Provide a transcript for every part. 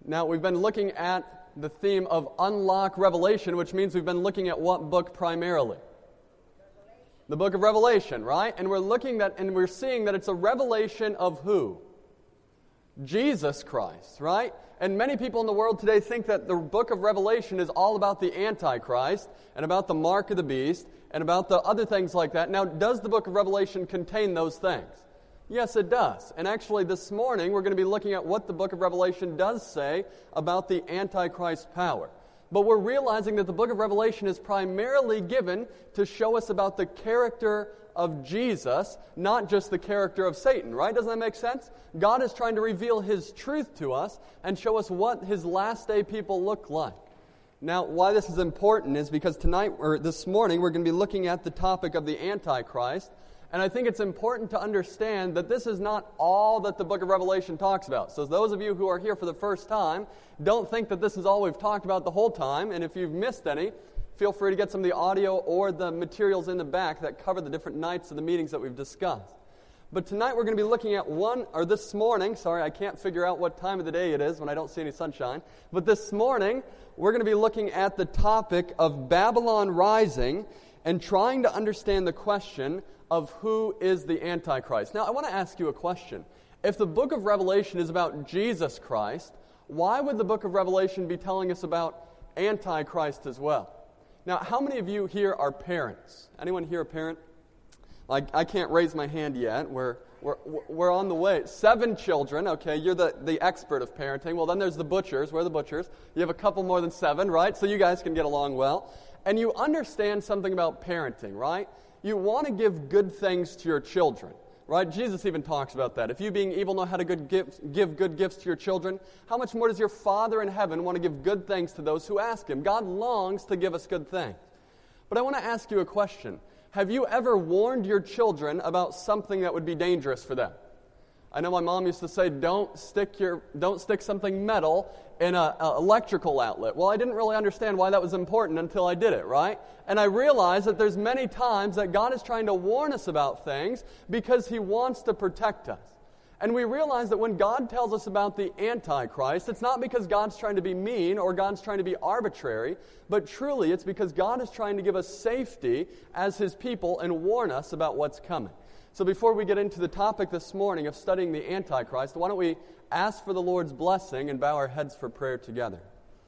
Now, we've been looking at the theme of Unlock Revelation, which means we've been looking at what book primarily? The book of Revelation, right? And we're looking at, and we're seeing that it's a revelation of who? Jesus Christ, right? And many people in the world today think that the book of Revelation is all about the Antichrist and about the mark of the beast and about the other things like that. Now, does the book of Revelation contain those things? Yes, it does. And actually, this morning, we're going to be looking at what the book of Revelation does say about the Antichrist power. But we're realizing that the book of Revelation is primarily given to show us about the character of Jesus, not just the character of Satan, right? Doesn't that make sense? God is trying to reveal His truth to us and show us what His last day people look like. Now, why this is important is because tonight, or this morning, we're going to be looking at the topic of the Antichrist. And I think it's important to understand that this is not all that the book of Revelation talks about. So those of you who are here for the first time, don't think that this is all we've talked about the whole time. And if you've missed any, feel free to get some of the audio or the materials in the back that cover the different nights of the meetings that we've discussed. But tonight we're going to be looking at this morning, I can't figure out what time of the day it is when I don't see any sunshine. But this morning, we're going to be looking at the topic of Babylon rising and trying to understand the question of who is the Antichrist. Now, I want to ask you a question. If the book of Revelation is about Jesus Christ, why would the book of Revelation be telling us about Antichrist as well? Now, how many of you here are parents? Anyone here a parent? I can't raise my hand yet. We're on the way. 7 children, okay, you're the expert of parenting. Well, then there's the butchers. We're the butchers. You have a couple more than 7, right? So you guys can get along well. And you understand something about parenting, right? You want to give good things to your children, right? Jesus even talks about that. If you being evil know how to give good gifts to your children, how much more does your Father in heaven want to give good things to those who ask Him? God longs to give us good things. But I want to ask you a question. Have you ever warned your children about something that would be dangerous for them? I know my mom used to say, don't stick something metal in an electrical outlet. Well, I didn't really understand why that was important until I did it, right? And I realized that there's many times that God is trying to warn us about things because He wants to protect us. And we realize that when God tells us about the Antichrist, it's not because God's trying to be mean or God's trying to be arbitrary, but truly it's because God is trying to give us safety as His people and warn us about what's coming. So before we get into the topic this morning of studying the Antichrist, why don't we ask for the Lord's blessing and bow our heads for prayer together.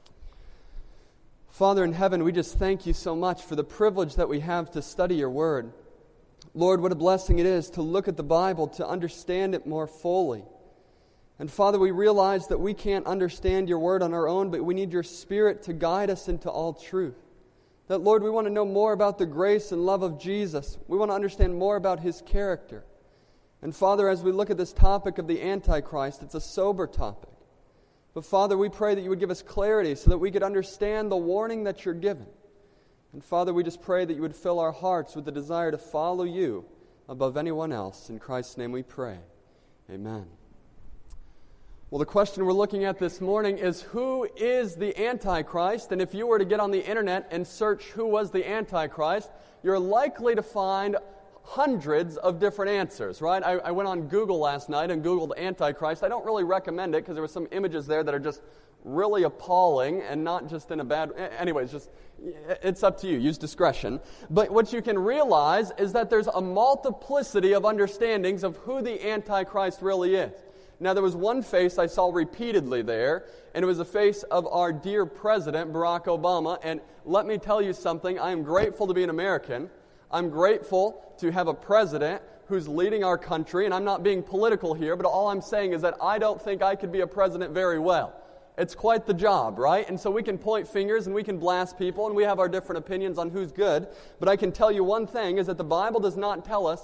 Father in heaven, we just thank You so much for the privilege that we have to study Your Word. Lord, what a blessing it is to look at the Bible, to understand it more fully. And Father, we realize that we can't understand Your Word on our own, but we need Your Spirit to guide us into all truth. That, Lord, we want to know more about the grace and love of Jesus. We want to understand more about His character. And Father, as we look at this topic of the Antichrist, it's a sober topic. But Father, we pray that You would give us clarity so that we could understand the warning that You're given. And Father, we just pray that You would fill our hearts with the desire to follow You above anyone else. In Christ's name we pray. Amen. Well, the question we're looking at this morning is, who is the Antichrist? And if you were to get on the internet and search who was the Antichrist, you're likely to find hundreds of different answers, right? I went on Google last night and Googled Antichrist. I don't really recommend it because there were some images there that are just really appalling and not just in a bad... Anyways, it's up to you. Use discretion. But what you can realize is that there's a multiplicity of understandings of who the Antichrist really is. Now, there was one face I saw repeatedly there, and it was the face of our dear President, Barack Obama. And let me tell you something, I am grateful to be an American. I'm grateful to have a president who's leading our country, and I'm not being political here, but all I'm saying is that I don't think I could be a president very well. It's quite the job, right? And so we can point fingers and we can blast people and we have our different opinions on who's good. But I can tell you one thing is that the Bible does not tell us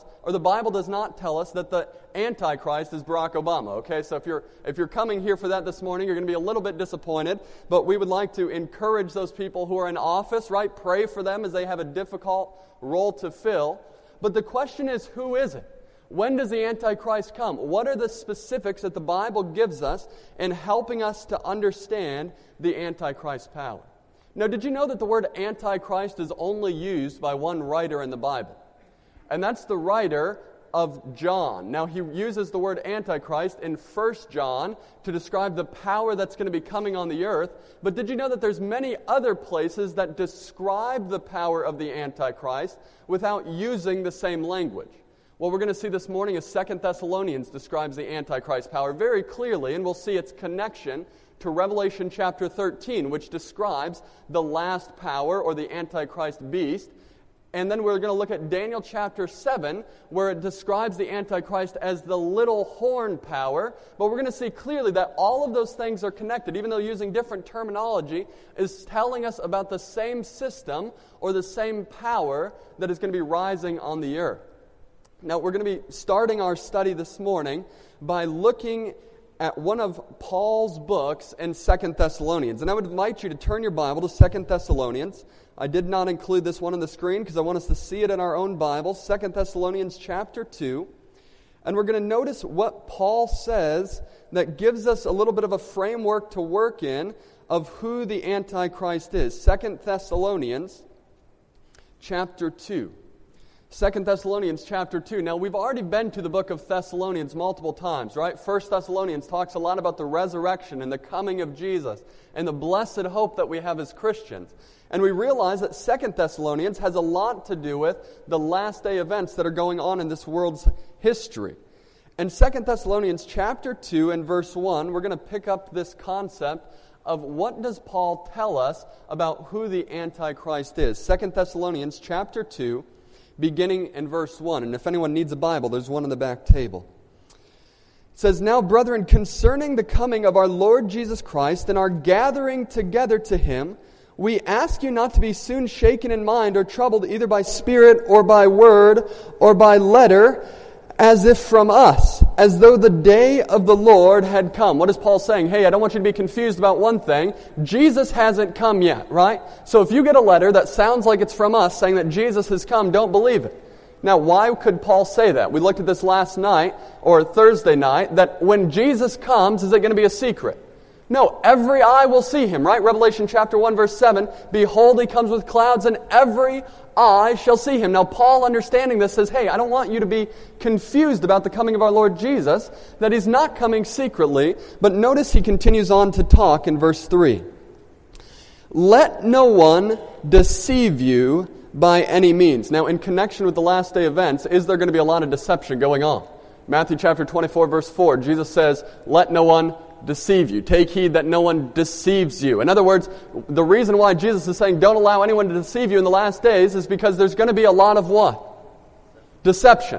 that the Antichrist is Barack Obama, okay? So if you're coming here for that this morning, you're going to be a little bit disappointed. But we would like to encourage those people who are in office, right? Pray for them as they have a difficult role to fill. But the question is, who is it? When does the Antichrist come? What are the specifics that the Bible gives us in helping us to understand the Antichrist power? Now, did you know that the word Antichrist is only used by one writer in the Bible? And that's the writer of John. Now, he uses the word Antichrist in 1 John to describe the power that's going to be coming on the earth. But did you know that there's many other places that describe the power of the Antichrist without using the same language? What we're going to see this morning is 2 Thessalonians describes the Antichrist power very clearly, and we'll see its connection to Revelation chapter 13, which describes the last power or the Antichrist beast. And then we're going to look at Daniel chapter 7, where it describes the Antichrist as the little horn power. But we're going to see clearly that all of those things are connected, even though using different terminology, is telling us about the same system or the same power that is going to be rising on the earth. Now, we're going to be starting our study this morning by looking at one of Paul's books in 2 Thessalonians. And I would invite you to turn your Bible to 2 Thessalonians. I did not include this one on the screen because I want us to see it in our own Bible. 2 Thessalonians chapter 2. And we're going to notice what Paul says that gives us a little bit of a framework to work in of who the Antichrist is. 2 Thessalonians chapter 2. 2 Thessalonians chapter 2. Now, we've already been to the book of Thessalonians multiple times, right? 1 Thessalonians talks a lot about the resurrection and the coming of Jesus and the blessed hope that we have as Christians. And we realize that 2 Thessalonians has a lot to do with the last day events that are going on in this world's history. In 2 Thessalonians chapter 2 and verse 1, we're going to pick up this concept of what does Paul tell us about who the Antichrist is. 2 Thessalonians chapter 2, beginning in verse 1. And if anyone needs a Bible, there's one on the back table. It says, "Now, brethren, concerning the coming of our Lord Jesus Christ and our gathering together to Him, we ask you not to be soon shaken in mind or troubled either by spirit or by word or by letter, as if from us, as though the day of the Lord had come." What is Paul saying? Hey, I don't want you to be confused about one thing. Jesus hasn't come yet, right? So if you get a letter that sounds like it's from us saying that Jesus has come, don't believe it. Now, why could Paul say that? We looked at this last night, or Thursday night, that when Jesus comes, is it going to be a secret? No, every eye will see Him, right? Revelation chapter 1, verse 7, "Behold, He comes with clouds, and every eye shall see Him." Now, Paul, understanding this, says, hey, I don't want you to be confused about the coming of our Lord Jesus, that He's not coming secretly. But notice he continues on to talk in verse 3. "Let no one deceive you by any means." Now, in connection with the last day events, is there going to be a lot of deception going on? Matthew chapter 24, verse 4, Jesus says, "Let no one deceive you. Take heed that no one deceives you." In other words, the reason why Jesus is saying don't allow anyone to deceive you in the last days is because there's going to be a lot of what? Deception.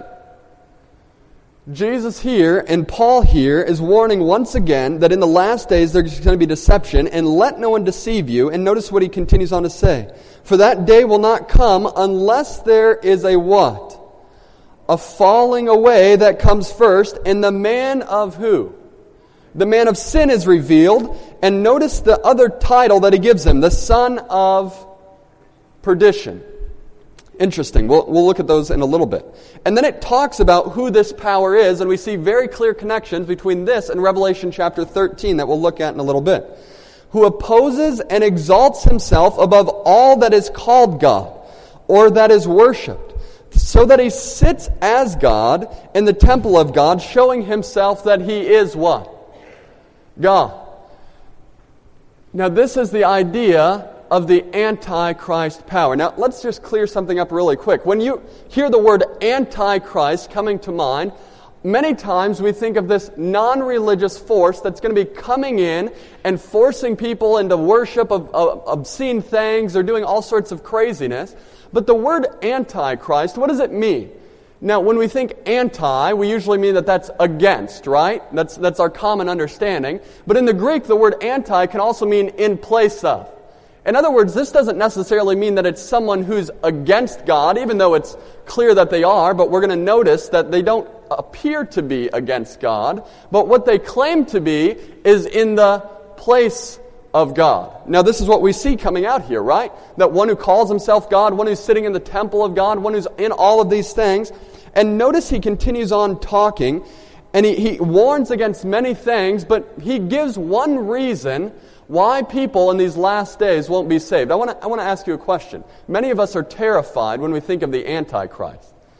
Jesus here and Paul here is warning once again that in the last days there's going to be deception, and let no one deceive you. And notice what he continues on to say. "For that day will not come unless there is a" what? "A falling away that comes first, and the man of" who? "The man of sin is revealed." And notice the other title that he gives him, "the son of perdition." Interesting. We'll look at those in a little bit. And then it talks about who this power is, and we see very clear connections between this and Revelation chapter 13 that we'll look at in a little bit. "Who opposes and exalts himself above all that is called God, or that is worshipped, so that he sits as God in the temple of God, showing himself that he is" what? God. Now, this is the idea of the Antichrist power. Now, let's just clear something up really quick. When you hear the word Antichrist coming to mind, many times we think of this non-religious force that's going to be coming in and forcing people into worship of obscene things or doing all sorts of craziness. But the word Antichrist, what does it mean? Now, when we think anti, we usually mean that that's against, right? That's our common understanding. But in the Greek, the word anti can also mean in place of. In other words, this doesn't necessarily mean that it's someone who's against God, even though it's clear that they are, but we're going to notice that they don't appear to be against God. But what they claim to be is in the place of God. Now, this is what we see coming out here, right? That one who calls himself God, one who's sitting in the temple of God, one who's in all of these things. And notice he continues on talking, and he warns against many things, but he gives one reason why people in these last days won't be saved. I want to ask you a question. Many of us are terrified when we think of the Antichrist.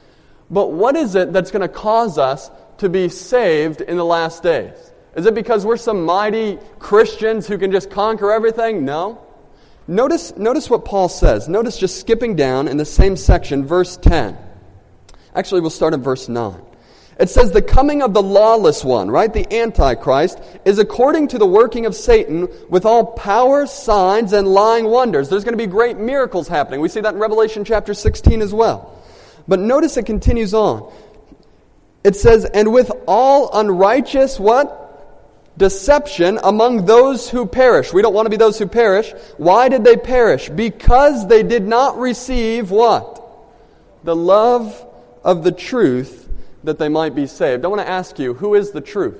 But what is it that's going to cause us to be saved in the last days? Is it because we're some mighty Christians who can just conquer everything? No. Notice what Paul says. Notice just skipping down in the same section, verse 10. Actually, we'll start at verse 9. It says, the coming of the lawless one, right, the Antichrist, is according to the working of Satan with all power, signs, and lying wonders. There's going to be great miracles happening. We see that in Revelation chapter 16 as well. But notice it continues on. It says, and with all unrighteous, what? Deception among those who perish. We don't want to be those who perish. Why did they perish? Because they did not receive what? The love of the truth, that they might be saved. I want to ask you, who is the truth?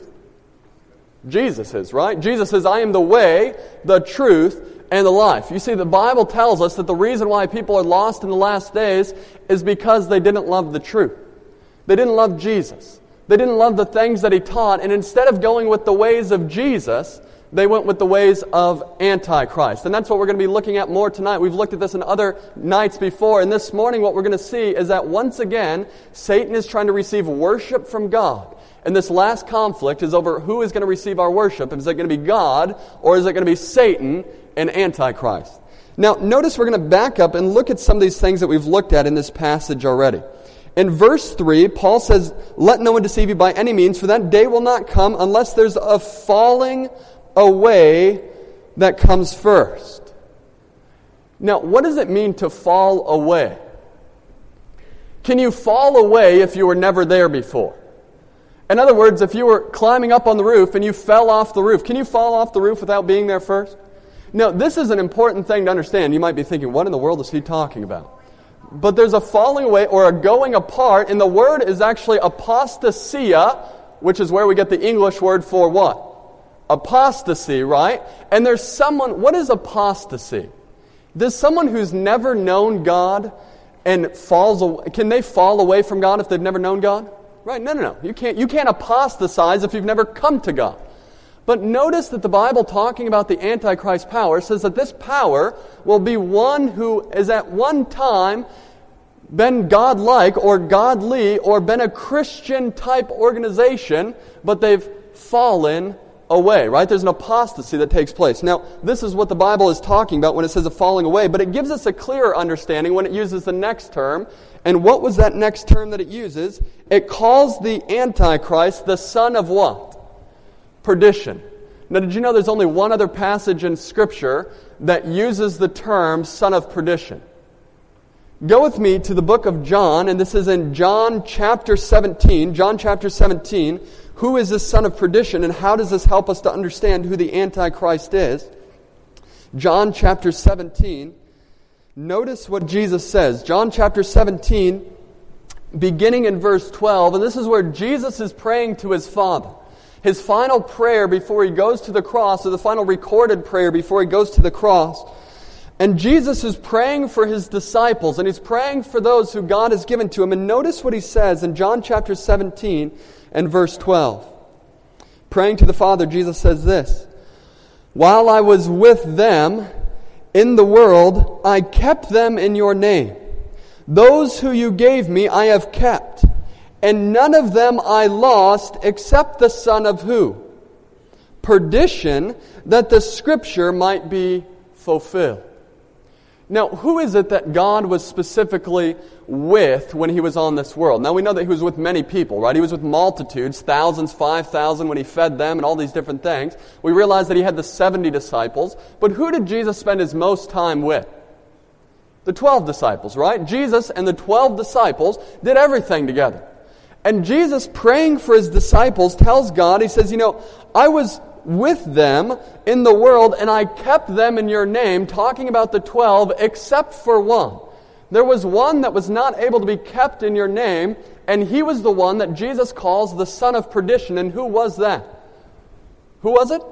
Jesus is, right? Jesus says, I am the way, the truth, and the life. You see, the Bible tells us that the reason why people are lost in the last days is because they didn't love the truth. They didn't love Jesus. They didn't love the things that He taught, and instead of going with the ways of Jesus, they went with the ways of Antichrist. And that's what we're going to be looking at more tonight. We've looked at this in other nights before, and this morning what we're going to see is that once again, Satan is trying to receive worship from God. And this last conflict is over who is going to receive our worship. Is it going to be God, or is it going to be Satan and Antichrist? Now, notice we're going to back up and look at some of these things that we've looked at in this passage already. In verse 3, Paul says, let no one deceive you by any means, for that day will not come unless there's a falling away that comes first. Now, what does it mean to fall away? Can you fall away if you were never there before? In other words, if you were climbing up on the roof and you fell off the roof, can you fall off the roof without being there first? Now, this is an important thing to understand. You might be thinking, what in the world is he talking about? But there's a falling away or a going apart, and the word is actually apostasia, which is where we get the English word for what? Apostasy, right? And there's someone, what is apostasy? Does someone who's never known God and falls away, can they fall away from God if they've never known God? Right, no. You can't apostatize if you've never come to God. But notice that the Bible, talking about the Antichrist power, says that this power will be one who is at one time been godlike or godly or been a Christian type organization, but they've fallen away, right? There's an apostasy that takes place. Now, this is what the Bible is talking about when it says a falling away, but it gives us a clearer understanding when it uses the next term. And what was that next term that it uses? It calls the Antichrist the son of what? Perdition. Now, did you know there's only one other passage in Scripture that uses the term son of perdition? Go with me to the book of John, and this is in John chapter 17. John chapter 17. Who is this son of perdition, and how does this help us to understand who the Antichrist is? John chapter 17. Notice what Jesus says. John chapter 17, beginning in verse 12, and this is where Jesus is praying to His Father. His final prayer before He goes to the cross, or the final recorded prayer before He goes to the cross. And Jesus is praying for His disciples, and He's praying for those who God has given to Him. And notice what He says in John chapter 17 and verse 12. Praying to the Father, Jesus says this, while I was with them in the world, I kept them in your name. Those who you gave me I have kept, and none of them I lost except the son of who? Perdition, that the Scripture might be fulfilled. Now, who is it that God was specifically with when He was on this world? Now, we know that He was with many people, right? He was with multitudes, thousands, 5,000 when He fed them and all these different things. We realize that He had the 70 disciples. But who did Jesus spend His most time with? The 12 disciples, right? Jesus and the 12 disciples did everything together. And Jesus, praying for His disciples, tells God, He says, I was with them in the world, and I kept them in your name, talking about the 12, except for one. There was one that was not able to be kept in your name, and he was the one that Jesus calls the son of perdition. And who was that? Who was it?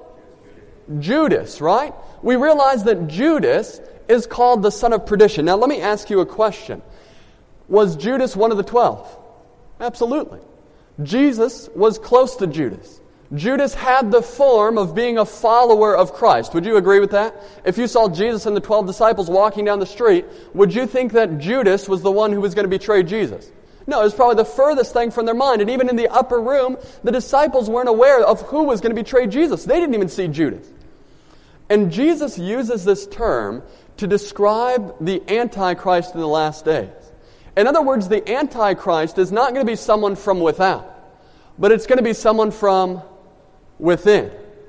Judas, right? We realize that Judas is called the son of perdition. Now, let me ask you a question. Was Judas one of the 12? Absolutely. Jesus was close to Judas. Judas had the form of being a follower of Christ. Would you agree with that? If you saw Jesus and the 12 disciples walking down the street, would you think that Judas was the one who was going to betray Jesus? No, it was probably the furthest thing from their mind. And even in the upper room, the disciples weren't aware of who was going to betray Jesus. They didn't even see Judas. And Jesus uses this term to describe the Antichrist in the last days. In other words, the Antichrist is not going to be someone from without, but it's going to be someone from within.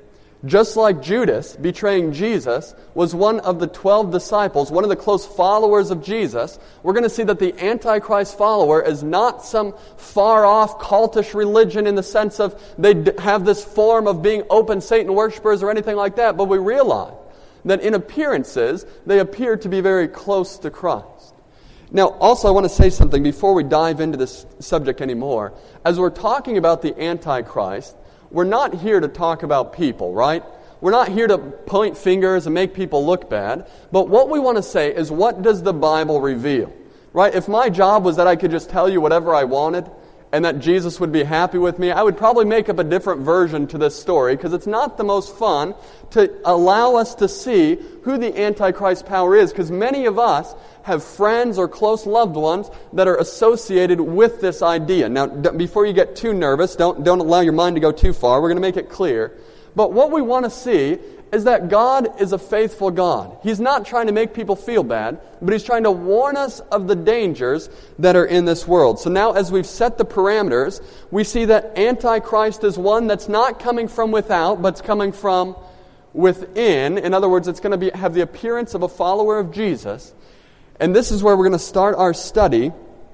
Just like Judas betraying Jesus was one of the 12 disciples, one of the close followers of Jesus, we're going to see that the Antichrist follower is not some far-off cultish religion in the sense of they have this form of being open Satan worshipers or anything like that, but we realize that in appearances, they appear to be very close to Christ. Now, also I want to say something before we dive into this subject anymore. As we're talking about the Antichrist, we're not here to talk about people, right? We're not here to point fingers and make people look bad. But what we want to say is, what does the Bible reveal? Right? If my job was that I could just tell you whatever I wanted and that Jesus would be happy with me, I would probably make up a different version to this story, because it's not the most fun to allow us to see who the Antichrist power is, because many of us have friends or close loved ones that are associated with this idea. Now, before you get too nervous, don't allow your mind to go too far. We're going to make it clear. But what we want to see is that God is a faithful God. He's not trying to make people feel bad, but He's trying to warn us of the dangers that are in this world. So now, as we've set the parameters, we see that Antichrist is one that's not coming from without, but it's coming from within. In other words, it's going to have the appearance of a follower of Jesus. And this is where we're going to start our study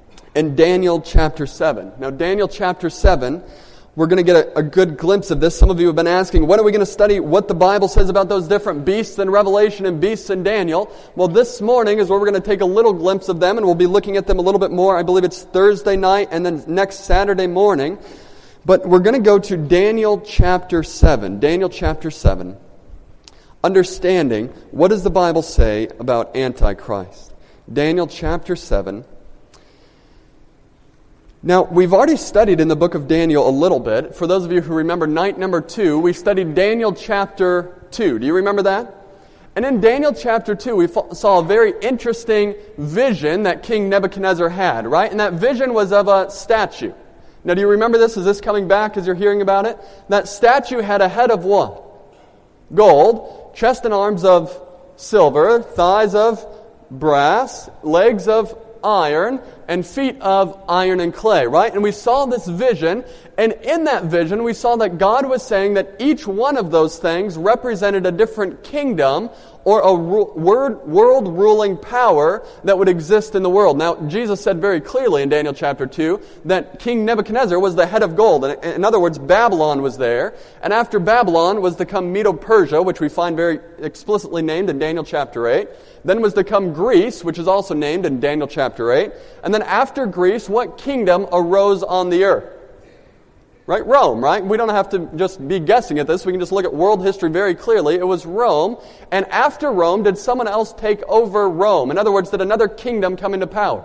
in Daniel chapter 7. Now, Daniel chapter 7, we're going to get a good glimpse of this. Some of you have been asking, when are we going to study what the Bible says about those different beasts in Revelation and beasts in Daniel? Well, this morning is where we're going to take a little glimpse of them, and we'll be looking at them a little bit more. I believe it's Thursday night and then next Saturday morning. But we're going to go to Daniel chapter 7. Daniel chapter 7. Understanding, what does the Bible say about Antichrist? Daniel chapter 7. Now, we've already studied in the book of Daniel a little bit. For those of you who remember night number 2, we studied Daniel chapter 2. Do you remember that? And in Daniel chapter 2, we saw a very interesting vision that King Nebuchadnezzar had, right? And that vision was of a statue. Now, do you remember this? Is this coming back as you're hearing about it? That statue had a head of what? Gold, chest and arms of silver, thighs of brass, legs of iron, and feet of iron and clay, right? And we saw this vision, and in that vision we saw that God was saying that each one of those things represented a different kingdom or a world-ruling power that would exist in the world. Now, Jesus said very clearly in Daniel chapter 2 that King Nebuchadnezzar was the head of gold. In other words, Babylon was there. And after Babylon was to come Medo-Persia, which we find very explicitly named in Daniel chapter 8. Then was to come Greece, which is also named in Daniel chapter 8. And then after Greece, what kingdom arose on the earth? Right? Rome, right? We don't have to just be guessing at this. We can just look at world history very clearly. It was Rome. And after Rome, did someone else take over Rome? In other words, did another kingdom come into power?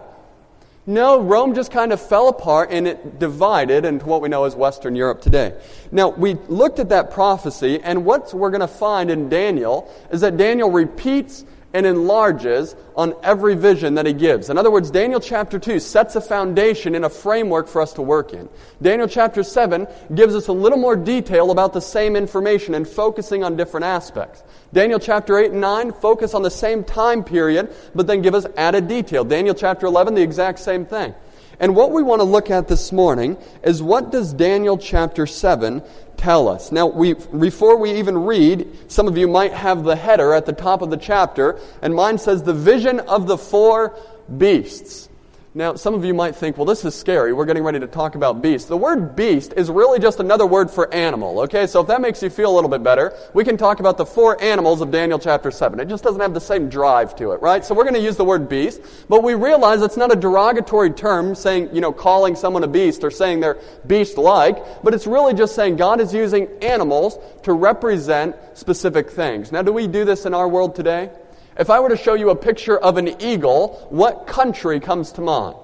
No, Rome just kind of fell apart and it divided into what we know as Western Europe today. Now, we looked at that prophecy, and what we're going to find in Daniel is that Daniel repeats and enlarges on every vision that he gives. In other words, Daniel chapter 2 sets a foundation and a framework for us to work in. Daniel chapter 7 gives us a little more detail about the same information and focusing on different aspects. Daniel chapter 8 and 9 focus on the same time period, but then give us added detail. Daniel chapter 11, the exact same thing. And what we want to look at this morning is, what does Daniel chapter 7 tell us? Now, before we even read, some of you might have the header at the top of the chapter, and mine says, the vision of the 4 beasts. Now, some of you might think, well, this is scary. We're getting ready to talk about beasts. The word beast is really just another word for animal, okay? So if that makes you feel a little bit better, we can talk about the 4 animals of Daniel chapter 7. It just doesn't have the same drive to it, right? So we're going to use the word beast, but we realize it's not a derogatory term saying, calling someone a beast or saying they're beast-like, but it's really just saying God is using animals to represent specific things. Now, do we do this in our world today? If I were to show you a picture of an eagle, what country comes to mind?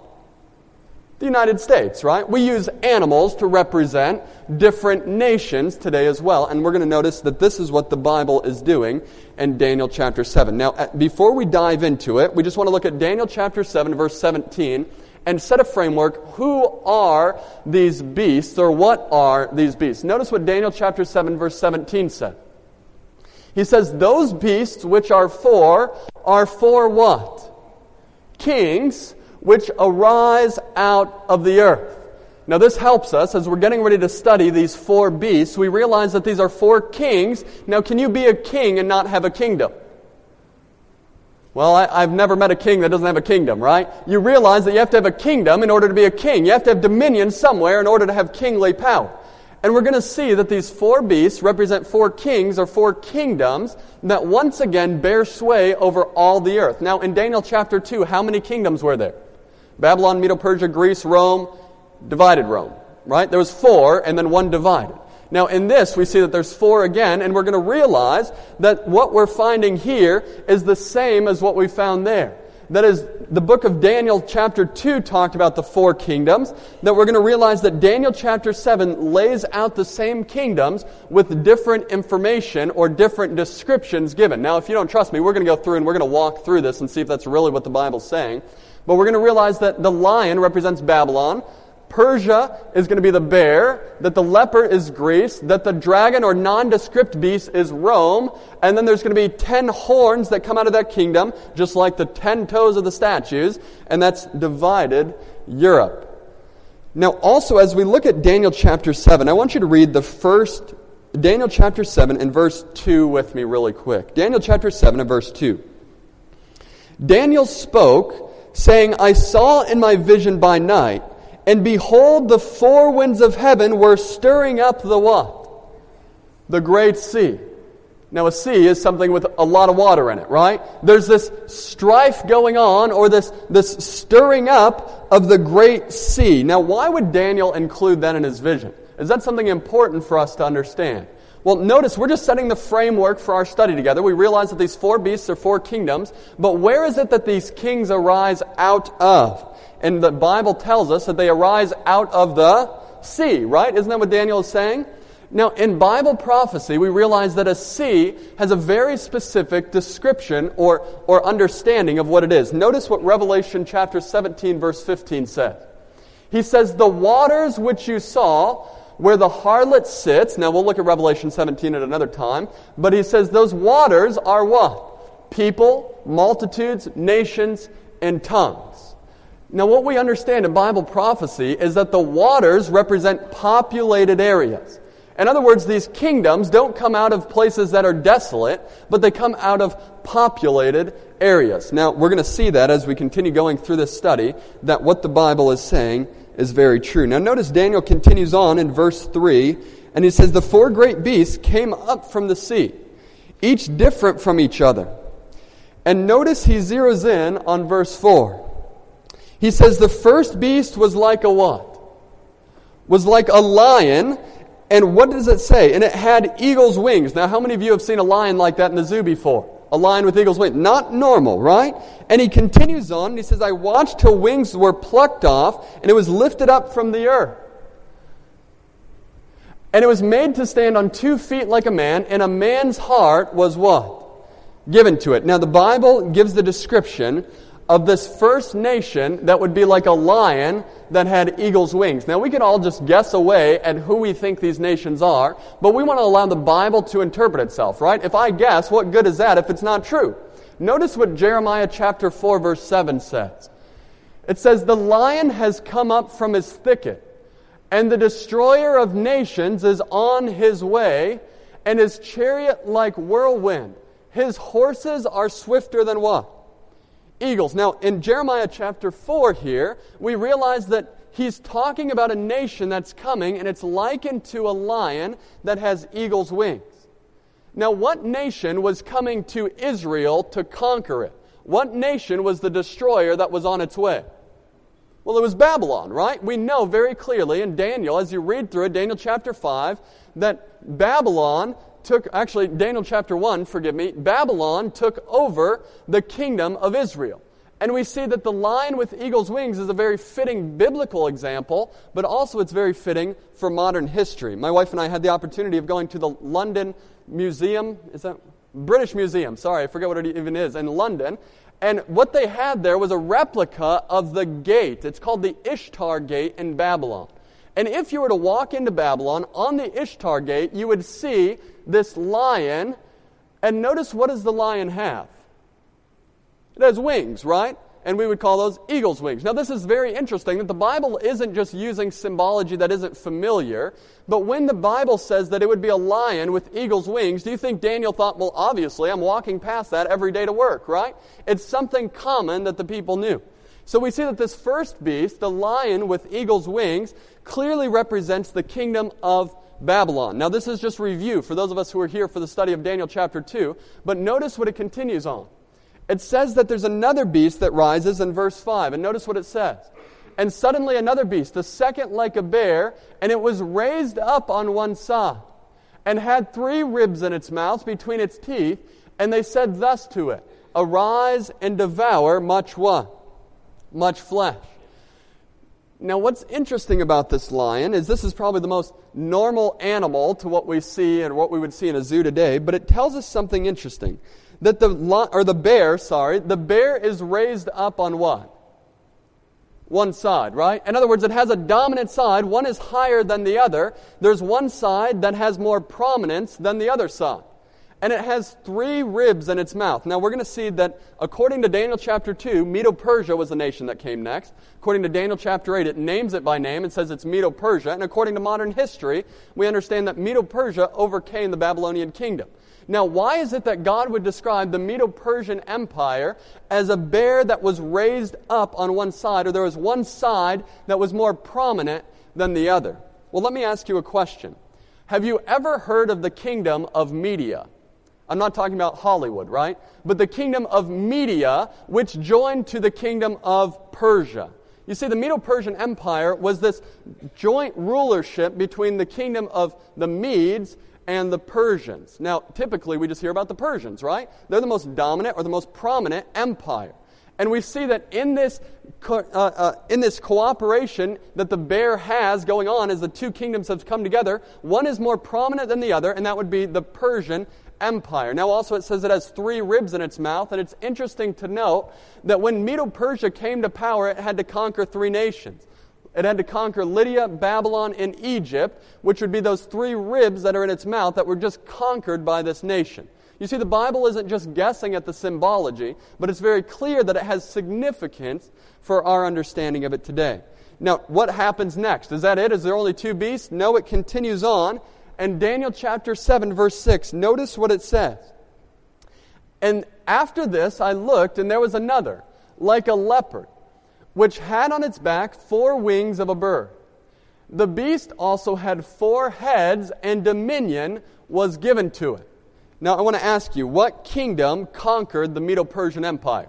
The United States, right? We use animals to represent different nations today as well, and we're going to notice that this is what the Bible is doing in Daniel chapter 7. Now, before we dive into it, we just want to look at Daniel chapter 7, verse 17, and set a framework. Who are these beasts, or what are these beasts? Notice what Daniel chapter 7, verse 17 said. He says, those beasts which are for what? Kings which arise out of the earth. Now this helps us as we're getting ready to study these 4 beasts. We realize that these are 4 kings. Now can you be a king and not have a kingdom? Well, I've never met a king that doesn't have a kingdom, right? You realize that you have to have a kingdom in order to be a king. You have to have dominion somewhere in order to have kingly power. And we're going to see that these 4 beasts represent 4 kings or 4 kingdoms that once again bear sway over all the earth. Now in Daniel chapter 2, how many kingdoms were there? Babylon, Medo-Persia, Greece, Rome, divided Rome, right? There was 4 and then 1 divided. Now in this we see that there's 4 again, and we're going to realize that what we're finding here is the same as what we found there. That is, the book of Daniel chapter 2 talked about the 4 kingdoms, that we're going to realize that Daniel chapter 7 lays out the same kingdoms with different information or different descriptions given. Now if you don't trust me, we're going to go through and we're going to walk through this and see if that's really what the Bible's saying. But we're going to realize that the lion represents Babylon, Persia is going to be the bear, that the leopard is Greece, that the dragon or nondescript beast is Rome, and then there's going to be 10 horns that come out of that kingdom, just like the 10 toes of the statues, and that's divided Europe. Now also as we look at Daniel chapter 7, I want you to read the first Daniel chapter 7 and verse 2 with me really quick. Daniel chapter 7 and verse 2. Daniel spoke, saying, I saw in my vision by night, and behold, the 4 winds of heaven were stirring up the what? The great sea. Now a sea is something with a lot of water in it, right? There's this strife going on, or this stirring up of the great sea. Now why would Daniel include that in his vision? Is that something important for us to understand? Well, notice we're just setting the framework for our study together. We realize that these 4 beasts are 4 kingdoms, but where is it that these kings arise out of? And the Bible tells us that they arise out of the sea, right? Isn't that what Daniel is saying? Now, in Bible prophecy, we realize that a sea has a very specific description or understanding of what it is. Notice what Revelation chapter 17, verse 15 says. He says, the waters which you saw, where the harlot sits. Now, we'll look at Revelation 17 at another time. But he says those waters are what? People, multitudes, nations, and tongues. Now, what we understand in Bible prophecy is that the waters represent populated areas. In other words, these kingdoms don't come out of places that are desolate, but they come out of populated areas. Now, we're going to see that as we continue going through this study, that what the Bible is saying is very true. Now, notice Daniel continues on in verse 3, and he says, the 4 great beasts came up from the sea, each different from each other. And notice he zeroes in on verse 4. He says the first beast was like a what? Was like a lion. And what does it say? And it had eagle's wings. Now, how many of you have seen a lion like that in the zoo before? A lion with eagle's wings. Not normal, right? And he continues on, and he says, I watched till wings were plucked off, and it was lifted up from the earth. And it was made to stand on 2 feet like a man, and a man's heart was what? Given to it. Now, the Bible gives the description of this first nation that would be like a lion that had eagle's wings. Now, we can all just guess away at who we think these nations are, but we want to allow the Bible to interpret itself, right? If I guess, what good is that if it's not true? Notice what Jeremiah chapter 4, verse 7 says. It says, the lion has come up from his thicket, and the destroyer of nations is on his way, and his chariot like whirlwind. His horses are swifter than what? Eagles. Now, in Jeremiah chapter 4 here, we realize that he's talking about a nation that's coming, and it's likened to a lion that has eagle's wings. Now, what nation was coming to Israel to conquer it? What nation was the destroyer that was on its way? Well, it was Babylon, right? We know very clearly in Daniel, as you read through it, Daniel chapter 5, that Babylon Daniel chapter 1, Babylon took over the kingdom of Israel. And we see that the lion with eagle's wings is a very fitting biblical example, but also it's very fitting for modern history. My wife and I had the opportunity of going to the London Museum. Is that British Museum, sorry, I forget what it even is, in London. And what they had there was a replica of the gate. It's called the Ishtar Gate in Babylon. And if you were to walk into Babylon, on the Ishtar Gate, you would see this lion. And notice, what does the lion have? It has wings, right? And we would call those eagle's wings. Now, this is very interesting that the Bible isn't just using symbology that isn't familiar, but when the Bible says that it would be a lion with eagle's wings, do you think Daniel thought, well, obviously, I'm walking past that every day to work, right? It's something common that the people knew. So we see that this first beast, the lion with eagle's wings, clearly represents the kingdom of Babylon. Now, this is just review for those of us who are here for the study of Daniel chapter 2, but notice what it continues on. It says that there's another beast that rises in verse 5, and notice what it says. And suddenly another beast, the second like a bear, and it was raised up on one side, and had 3 ribs in its mouth between its teeth, and they said thus to it, Arise and devour much what? Much flesh. Now, what's interesting about this lion is this is probably the most normal animal to what we see and what we would see in a zoo today, but it tells us something interesting. That the bear is raised up on what? One side, right? In other words, it has a dominant side. One is higher than the other. There's one side that has more prominence than the other side. And it has 3 ribs in its mouth. Now, we're going to see that according to Daniel chapter 2, Medo-Persia was the nation that came next. According to Daniel chapter 8, it names it by name. It says it's Medo-Persia. And according to modern history, we understand that Medo-Persia overcame the Babylonian kingdom. Now, why is it that God would describe the Medo-Persian Empire as a bear that was raised up on one side, or there was one side that was more prominent than the other? Well, let me ask you a question. Have you ever heard of the kingdom of Media? I'm not talking about Hollywood, right? But the kingdom of Media, which joined to the kingdom of Persia. You see, the Medo-Persian Empire was this joint rulership between the kingdom of the Medes and the Persians. Now, typically we just hear about the Persians, right? They're the most dominant or the most prominent empire. And we see that in this cooperation that the bear has going on as the two kingdoms have come together, one is more prominent than the other, and that would be the Persian Empire. Now also it says it has 3 ribs in its mouth, and it's interesting to note that when Medo-Persia came to power, it had to conquer 3 nations. It had to conquer Lydia, Babylon, and Egypt, which would be those 3 ribs that are in its mouth that were just conquered by this nation. You see, the Bible isn't just guessing at the symbology, but it's very clear that it has significance for our understanding of it today. Now, what happens next? Is that it? Is there only 2 beasts? No, it continues on. And Daniel chapter 7, verse 6, notice what it says. And after this I looked, and there was another, like a leopard, which had on its back 4 wings of a bird. The beast also had 4 heads, and dominion was given to it. Now I want to ask you, what kingdom conquered the Medo-Persian Empire?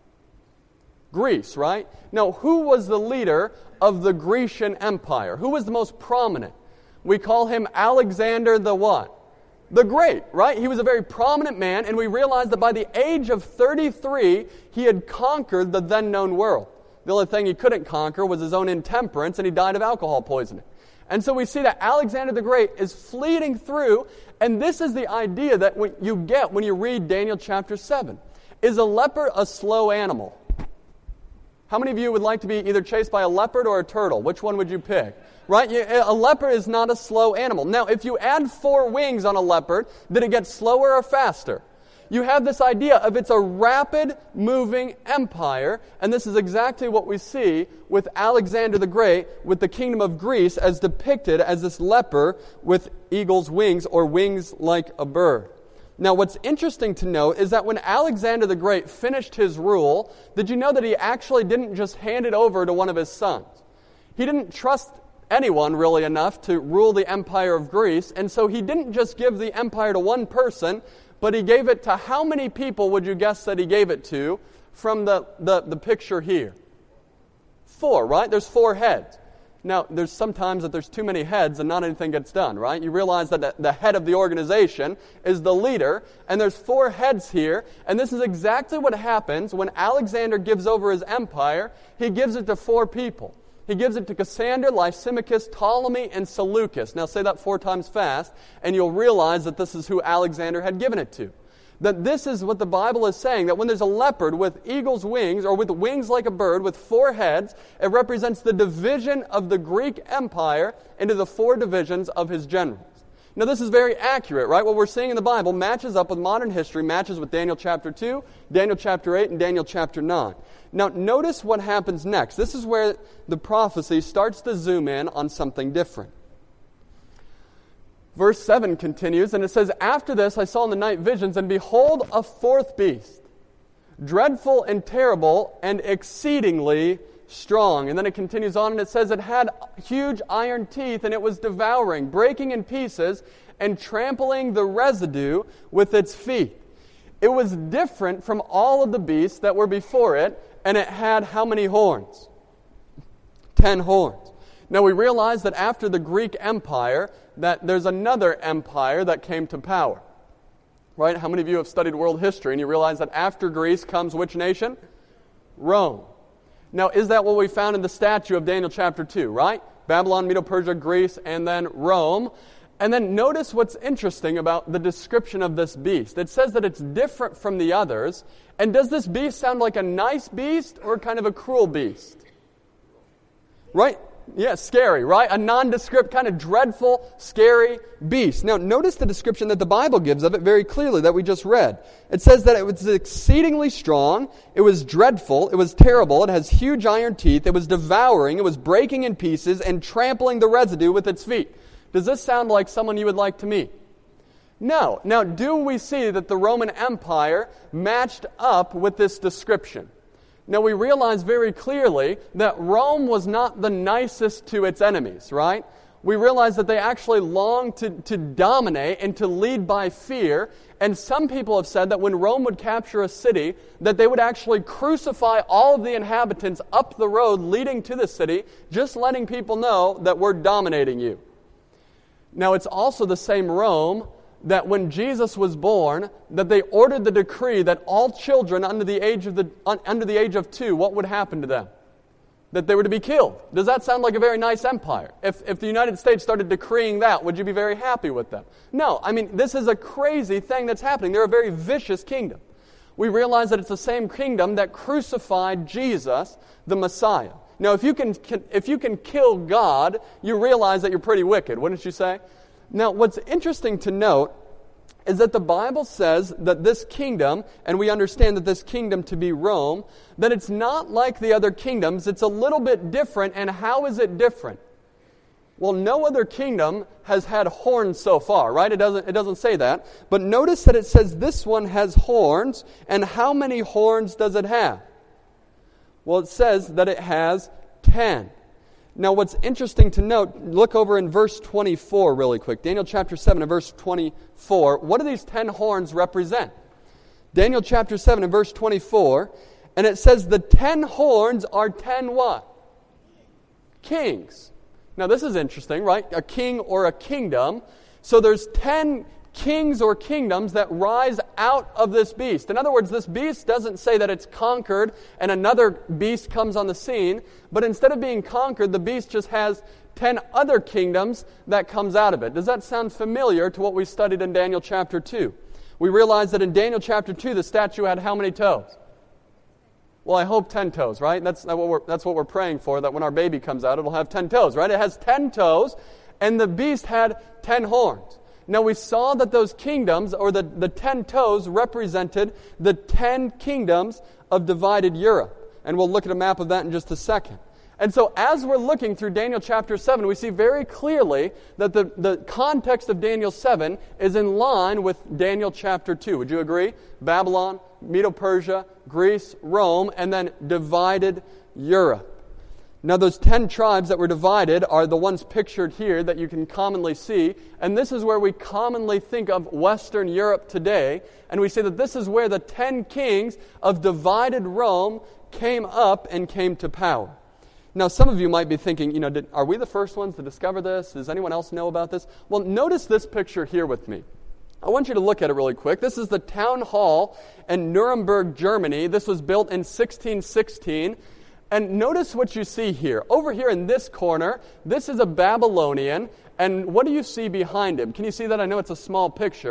Greece, right? Now, who was the leader of the Grecian Empire? Who was the most prominent? We call him Alexander the what? The Great, right? He was a very prominent man, and we realize that by the age of 33, he had conquered the then known world. The only thing he couldn't conquer was his own intemperance, and he died of alcohol poisoning. And so we see that Alexander the Great is fleeting through, and this is the idea that you get when you read Daniel chapter 7. Is a leopard a slow animal? How many of you would like to be either chased by a leopard or a turtle? Which one would you pick? Right? A leopard is not a slow animal. Now, if you add 4 wings on a leopard, did it get slower or faster? You have this idea of it's a rapid-moving empire, and this is exactly what we see with Alexander the Great, with the kingdom of Greece as depicted as this leopard with eagle's wings, or wings like a bird. Now, what's interesting to note is that when Alexander the Great finished his rule, did you know that he actually didn't just hand it over to one of his sons? He didn't trust anyone really enough to rule the empire of Greece, and so he didn't just give the empire to one person, but he gave it to how many people would you guess that he gave it to from the picture here? 4, right? There's 4 heads. Now, there's sometimes that there's too many heads and not anything gets done, right? You realize that the head of the organization is the leader, and there's 4 heads here, and this is exactly what happens when Alexander gives over his empire. He gives it to 4 people. He gives it to Cassander, Lysimachus, Ptolemy, and Seleucus. Now say that 4 times fast, and you'll realize that this is who Alexander had given it to. That this is what the Bible is saying, that when there's a leopard with eagle's wings, or with wings like a bird, with 4 heads, it represents the division of the Greek Empire into the 4 divisions of his generals. Now this is very accurate, right? What we're seeing in the Bible matches up with modern history, matches with Daniel chapter 2, Daniel chapter 8, and Daniel chapter 9. Now notice what happens next. This is where the prophecy starts to zoom in on something different. Verse 7 continues, and it says, "After this I saw in the night visions, and behold, a 4th beast, dreadful and terrible and exceedingly strong." And then it continues on, and it says, "It had huge iron teeth, and it was devouring, breaking in pieces, and trampling the residue with its feet." It was different from all of the beasts that were before it, and it had how many horns? 10 horns. Now we realize that after the Greek Empire, that there's another empire that came to power. Right? How many of you have studied world history and you realize that after Greece comes which nation? Rome. Now, is that what we found in the statue of Daniel chapter 2, right? Babylon, Medo-Persia, Greece, and then Rome. And then notice what's interesting about the description of this beast. It says that it's different from the others. And does this beast sound like a nice beast or kind of a cruel beast? Right? Yeah, scary, right? A nondescript, kind of dreadful, scary beast. Now, notice the description that the Bible gives of it very clearly that we just read. It says that it was exceedingly strong, it was dreadful, it was terrible, it has huge iron teeth, it was devouring, it was breaking in pieces, and trampling the residue with its feet. Does this sound like someone you would like to meet? No. Now, do we see that the Roman Empire matched up with this description? Now, we realize very clearly that Rome was not the nicest to its enemies, right? We realize that they actually longed to dominate and to lead by fear. And some people have said that when Rome would capture a city, that they would actually crucify all of the inhabitants up the road leading to the city, just letting people know that we're dominating you. Now, it's also the same Rome that when Jesus was born, that they ordered the decree that all children under the age of 2, what would happen to them? That they were to be killed. Does that sound like a very nice empire? If the United States started decreeing that, would you be very happy with them? No, I mean, this is a crazy thing that's happening. They're a very vicious kingdom. We realize that it's the same kingdom that crucified Jesus, the Messiah. Now, if you can kill God, you realize that you're pretty wicked, wouldn't you say? Now, what's interesting to note is that the Bible says that this kingdom, and we understand that this kingdom to be Rome, that it's not like the other kingdoms. It's a little bit different, and how is it different? Well, no other kingdom has had horns so far, right? It doesn't say that. But notice that it says this one has horns, and how many horns does it have? Well, it says that it has 10. Now, what's interesting to note, look over in verse 24 really quick. Daniel chapter 7 and verse 24. What do these 10 horns represent? Daniel chapter 7 and verse 24. And it says the 10 horns are 10 what? Kings. Now, this is interesting, right? A king or a kingdom. So there's 10 kings or kingdoms that rise out of this beast. In other words, this beast doesn't say that it's conquered and another beast comes on the scene, but instead of being conquered, the beast just has 10 other kingdoms that comes out of it. Does that sound familiar to what we studied in Daniel chapter 2? We realized that in Daniel chapter 2, the statue had how many toes? Well, I hope 10 toes, right? That's what we're praying for, that when our baby comes out, it'll have 10 toes, right? It has 10 toes, and the beast had 10 horns. Now, we saw that those kingdoms, or the 10 toes, represented the 10 kingdoms of divided Europe. And we'll look at a map of that in just a second. And so as we're looking through Daniel chapter 7, we see very clearly that the context of Daniel 7 is in line with Daniel chapter 2. Would you agree? Babylon, Medo-Persia, Greece, Rome, and then divided Europe. Now, those 10 tribes that were divided are the ones pictured here that you can commonly see. And this is where we commonly think of Western Europe today. And we say that this is where the 10 kings of divided Rome came up and came to power. Now, some of you might be thinking, are we the first ones to discover this? Does anyone else know about this? Well, notice this picture here with me. I want you to look at it really quick. This is the town hall in Nuremberg, Germany. This was built in 1616. And notice what you see here. Over here in this corner, this is a Babylonian. And what do you see behind him? Can you see that? I know it's a small picture.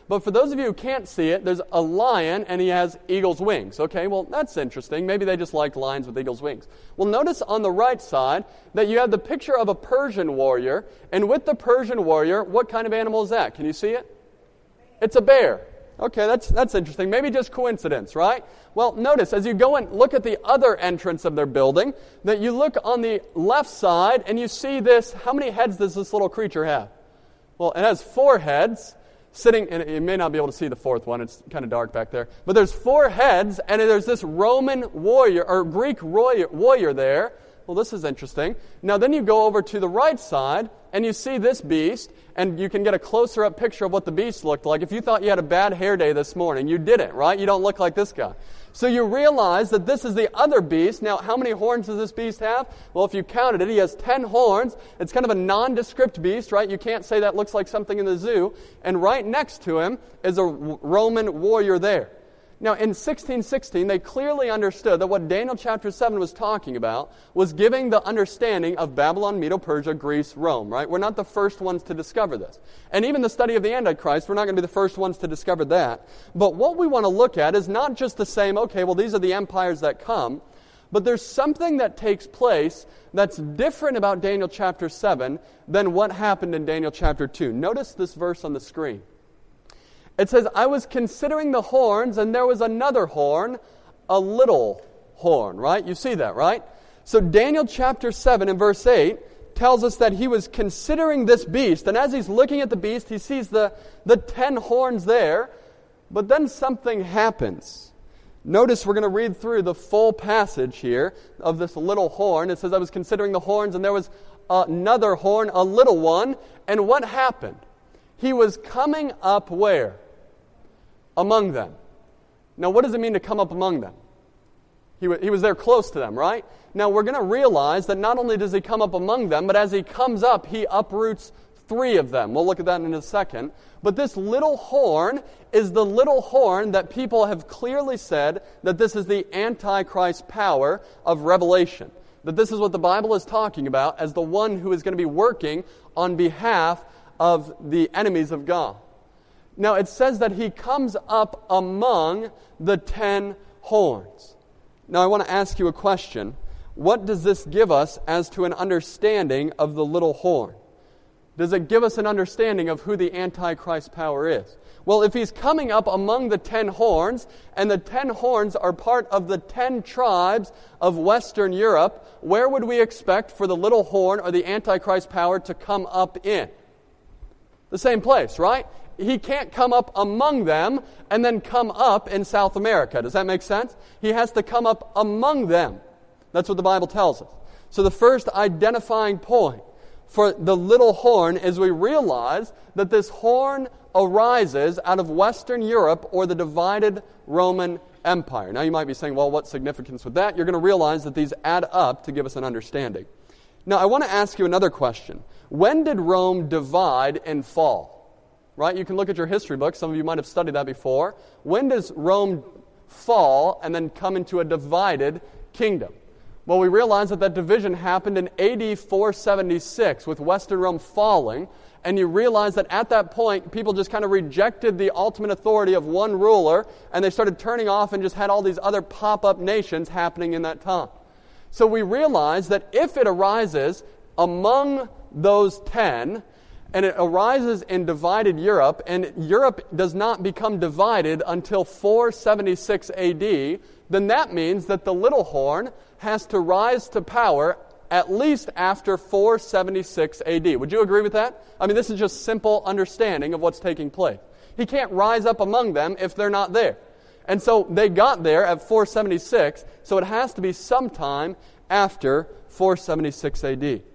But for those of you who can't see it, there's a lion and he has eagle's wings. Okay, well, that's interesting. Maybe they just like lions with eagle's wings. Well, notice on the right side that you have the picture of a Persian warrior. And with the Persian warrior, what kind of animal is that? Can you see it? It's a bear. Okay, that's interesting. Maybe just coincidence, right? Well, notice as you go and look at the other entrance of their building, that you look on the left side and you see this. How many heads does this little creature have? Well, it has 4 heads sitting, and you may not be able to see the 4th one. It's kind of dark back there. But there's 4 heads, and there's this Roman warrior, or Greek warrior there. Well, this is interesting. Now, then you go over to the right side, and you see this beast, and you can get a closer-up picture of what the beast looked like. If you thought you had a bad hair day this morning, you didn't, right? You don't look like this guy. So you realize that this is the other beast. Now, how many horns does this beast have? Well, if you counted it, he has 10 horns. It's kind of a nondescript beast, right? You can't say that looks like something in the zoo. And right next to him is a Roman warrior there. Now, in 1616, they clearly understood that what Daniel chapter 7 was talking about was giving the understanding of Babylon, Medo-Persia, Greece, Rome, right? We're not the first ones to discover this. And even the study of the Antichrist, we're not going to be the first ones to discover that. But what we want to look at is not just the same, okay, well, these are the empires that come, but there's something that takes place that's different about Daniel chapter 7 than what happened in Daniel chapter 2. Notice this verse on the screen. It says, I was considering the horns, and there was another horn, a little horn, right? You see that, right? So Daniel chapter 7 and verse 8 tells us that he was considering this beast, and as he's looking at the beast, he sees the 10 horns there, but then something happens. Notice we're going to read through the full passage here of this little horn. It says, I was considering the horns, and there was another horn, a little one, and what happened? He was coming up where? Among them. Now, what does it mean to come up among them? He was there close to them, right? Now, we're going to realize that not only does he come up among them, but as he comes up, he uproots 3 of them. We'll look at that in a second. But this little horn is the little horn that people have clearly said that this is the Antichrist power of Revelation. That this is what the Bible is talking about as the one who is going to be working on behalf of the enemies of God. Now, it says that he comes up among the 10 horns. Now, I want to ask you a question. What does this give us as to an understanding of the little horn? Does it give us an understanding of who the Antichrist power is? Well, if he's coming up among the 10 horns, and the 10 horns are part of the 10 tribes of Western Europe, where would we expect for the little horn or the Antichrist power to come up in? The same place, right? He can't come up among them and then come up in South America. Does that make sense? He has to come up among them. That's what the Bible tells us. So the first identifying point for the little horn is we realize that this horn arises out of Western Europe or the divided Roman Empire. Now you might be saying, well, what significance with that? You're going to realize that these add up to give us an understanding. Now I want to ask you another question. When did Rome divide and fall? Right? You can look at your history books. Some of you might have studied that before. When does Rome fall and then come into a divided kingdom? Well, we realize that division happened in AD 476 with Western Rome falling. And you realize that at that point, people just kind of rejected the ultimate authority of one ruler, and they started turning off and just had all these other pop-up nations happening in that time. So we realize that if it arises among those 10, and it arises in divided Europe, and Europe does not become divided until 476 AD, then that means that the little horn has to rise to power at least after 476 AD. Would you agree with that? I mean, this is just simple understanding of what's taking place. He can't rise up among them if they're not there. And so they got there at 476, so it has to be sometime after 476 AD.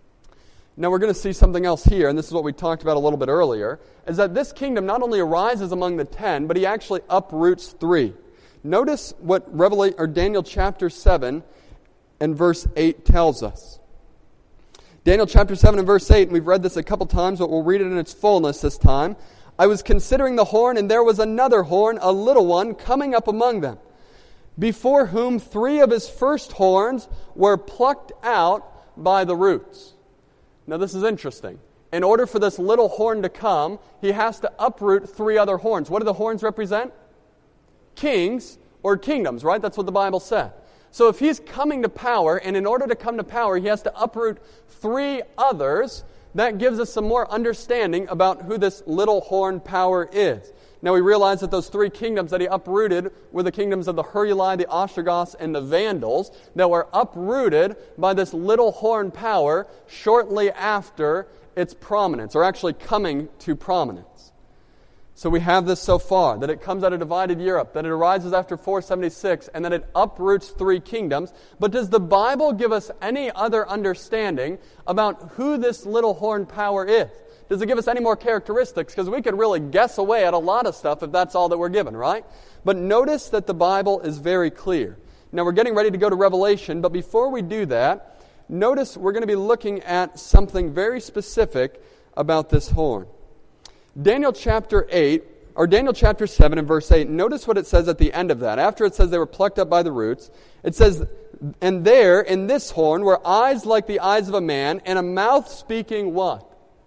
Now we're going to see something else here, and this is what we talked about a little bit earlier, is that this kingdom not only arises among the 10, but he actually uproots 3. Notice what Daniel chapter 7 and verse 8 tells us. Daniel chapter 7 and verse 8, and we've read this a couple times, but we'll read it in its fullness this time. I was considering the horn, and there was another horn, a little one, coming up among them, before whom 3 of his first horns were plucked out by the roots. Now this is interesting. in order for this little horn to come, he has to uproot 3 other horns. What do the horns represent? Kings or kingdoms, right? That's what the Bible said. So if he's coming to power, and in order to come to power, he has to uproot 3 others, that gives us some more understanding about who this little horn power is. Now we realize that those 3 kingdoms that he uprooted were the kingdoms of the Heruli, the Ostrogoths, and the Vandals, that were uprooted by this little horn power shortly after its prominence, or actually coming to prominence. So we have this so far, that it comes out of divided Europe, that it arises after 476, and that it uproots 3 kingdoms. But does the Bible give us any other understanding about who this little horn power is? Does it give us any more characteristics? Because we could really guess away at a lot of stuff if that's all that we're given, right? But notice that the Bible is very clear. Now we're getting ready to go to Revelation, but before we do that, notice we're going to be looking at something very specific about this horn. Daniel chapter 7 and verse 8, notice what it says at the end of that. After it says they were plucked up by the roots, it says, "And there in this horn were eyes like the eyes of a man, and a mouth speaking" what?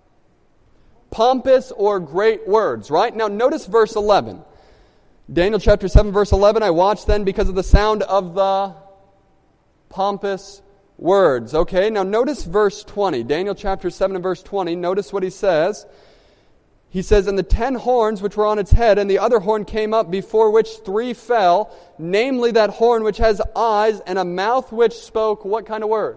Pompous or great words, right? Now notice verse 11. Daniel chapter 7 verse 11, "I watched then because of the sound of the pompous words." Okay, now notice verse 20. Daniel chapter 7 and verse 20, notice what he says. He says, "And the 10 horns which were on its head, and the other horn came up, before which 3 fell, namely that horn which has eyes, and a mouth which spoke" what kind of words?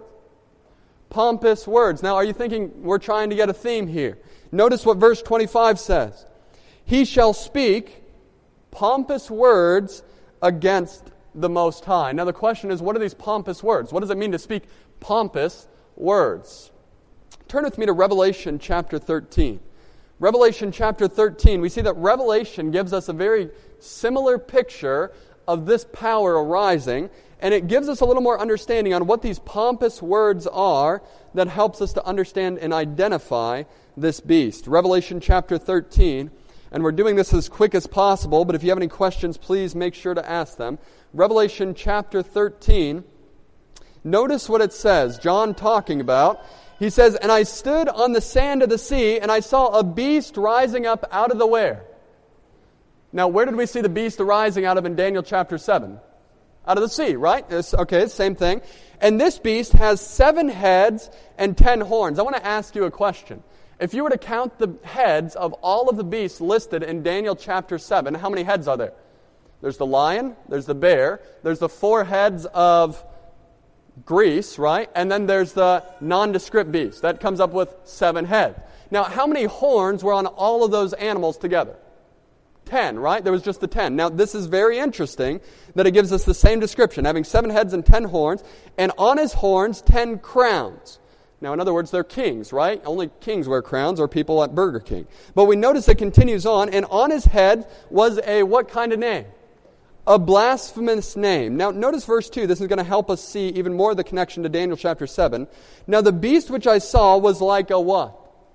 Pompous words. Now, are you thinking we're trying to get a theme here? Notice what verse 25 says. "He shall speak pompous words against the Most High." Now, the question is, what are these pompous words? What does it mean to speak pompous words? Turn with me to Revelation chapter 13. Revelation chapter 13, we see that Revelation gives us a very similar picture of this power arising, and it gives us a little more understanding on what these pompous words are that helps us to understand and identify this beast. Revelation chapter 13, and we're doing this as quick as possible, but if you have any questions, please make sure to ask them. Revelation chapter 13, notice what it says, John talking about. He says, "And I stood on the sand of the sea, and I saw a beast rising up out of the where?" Now, where did we see the beast arising out of in Daniel chapter 7? Out of the sea, right? Okay, same thing. "And this beast has 7 heads and 10 horns." I want to ask you a question. If you were to count the heads of all of the beasts listed in Daniel chapter 7, how many heads are there? There's the lion, there's the bear, there's the 4 heads of Greece, right? And then there's the nondescript beast. That comes up with 7 heads. Now, how many horns were on all of those animals together? 10, right? There was just the 10. Now, this is very interesting that it gives us the same description, having 7 heads and 10 horns, and on his horns 10 crowns. Now, in other words, they're kings, right? Only kings wear crowns, or people at Burger King. But we notice it continues on, and on his head was a what kind of name? A blasphemous name. Now, notice verse 2. This is going to help us see even more the connection to Daniel chapter 7. "Now, the beast which I saw was like a what?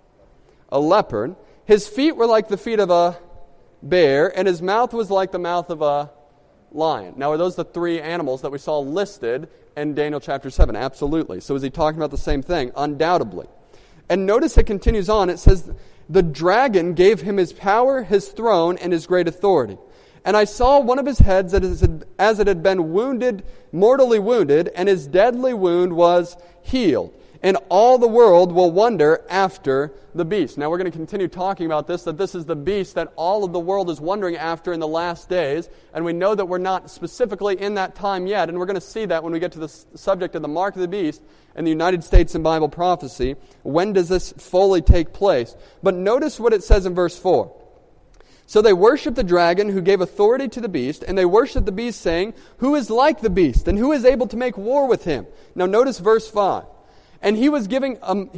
A leopard. His feet were like the feet of a bear, and his mouth was like the mouth of a lion." Now, are those the 3 animals that we saw listed in Daniel chapter 7? Absolutely. So is he talking about the same thing? Undoubtedly. And notice it continues on. It says, "The dragon gave him his power, his throne, and his great authority. And I saw one of his heads as it had been wounded, mortally wounded, and his deadly wound was healed. And all the world will wonder after the beast." Now we're going to continue talking about this, that this is the beast that all of the world is wondering after in the last days. And we know that we're not specifically in that time yet. And we're going to see that when we get to the subject of the mark of the beast in the United States in Bible prophecy. When does this fully take place? But notice what it says in verse 4. "So they worshiped the dragon who gave authority to the beast, and they worshiped the beast, saying, 'Who is like the beast, and who is able to make war with him?'" Now notice verse 5. "And he was given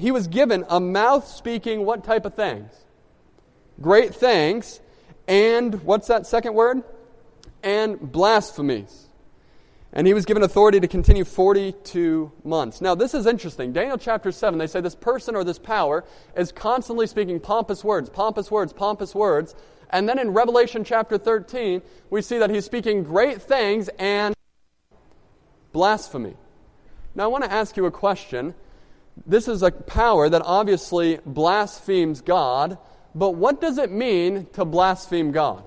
a mouth speaking" what type of things? Great things. And what's that second word? And blasphemies. "And he was given authority to continue 42 months. Now, this is interesting. Daniel chapter 7, they say this person or this power is constantly speaking pompous words, pompous words, pompous words. And then in Revelation chapter 13, we see that he's speaking great things and blasphemy. Now, I want to ask you a question. This is a power that obviously blasphemes God, but what does it mean to blaspheme God?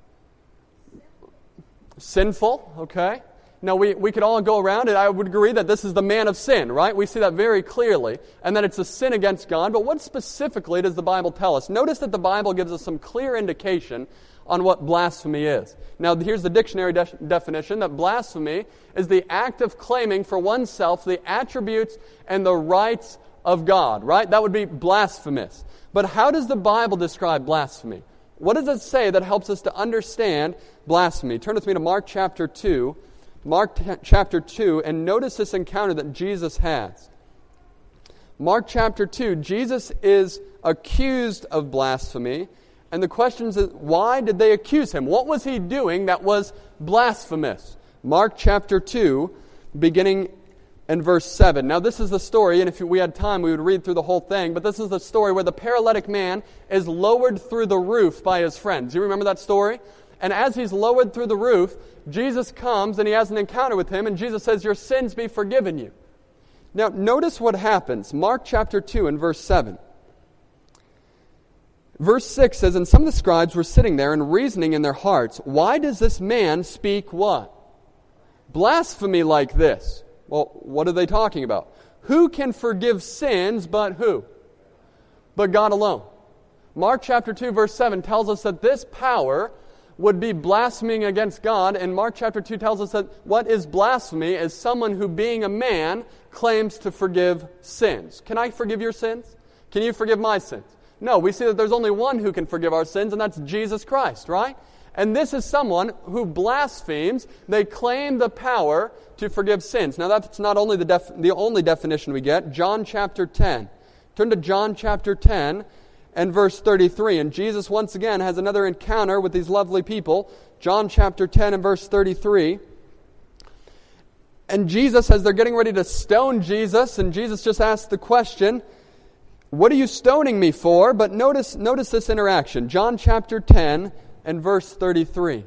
Sinful, okay? Now, we could all go around and I would agree that this is the man of sin, right? We see that very clearly, and that it's a sin against God. But what specifically does the Bible tell us? Notice that the Bible gives us some clear indication on what blasphemy is. Now, here's the dictionary definition, that blasphemy is the act of claiming for oneself the attributes and the rights of God, right? That would be blasphemous. But how does the Bible describe blasphemy? What does it say that helps us to understand blasphemy? Turn with me to Mark chapter 2. Mark chapter 2, and notice this encounter that Jesus has. Mark chapter 2, Jesus is accused of blasphemy, and the question is, why did they accuse him? What was he doing that was blasphemous? Mark chapter 2, beginning in verse 7. Now this is the story, and if we had time we would read through the whole thing, but this is the story where the paralytic man is lowered through the roof by his friends. Do you remember that story? And as he's lowered through the roof, Jesus comes and he has an encounter with him, and Jesus says, "Your sins be forgiven you." Now, notice what happens. Mark chapter 2 and verse 7. Verse 6 says, "And some of the scribes were sitting there and reasoning in their hearts, 'Why does this man speak what? Blasphemy like this?'" Well, what are they talking about? Who can forgive sins but who? But God alone. Mark chapter 2 verse 7 tells us that this power would be blaspheming against God, and Mark chapter 2 tells us that what is blasphemy is someone who, being a man, claims to forgive sins. Can I forgive your sins? Can you forgive my sins? No, we see that there's only one who can forgive our sins, and that's Jesus Christ, right? And this is someone who blasphemes. They claim the power to forgive sins. Now that's not only the only definition we get. John chapter 10. Turn to John chapter 10 and verse 33. And Jesus once again has another encounter with these lovely people. John chapter 10 and verse 33. And Jesus, as they're getting ready to stone Jesus, and Jesus just asks the question, "What are you stoning me for?" But notice this interaction. John chapter 10 and verse 33.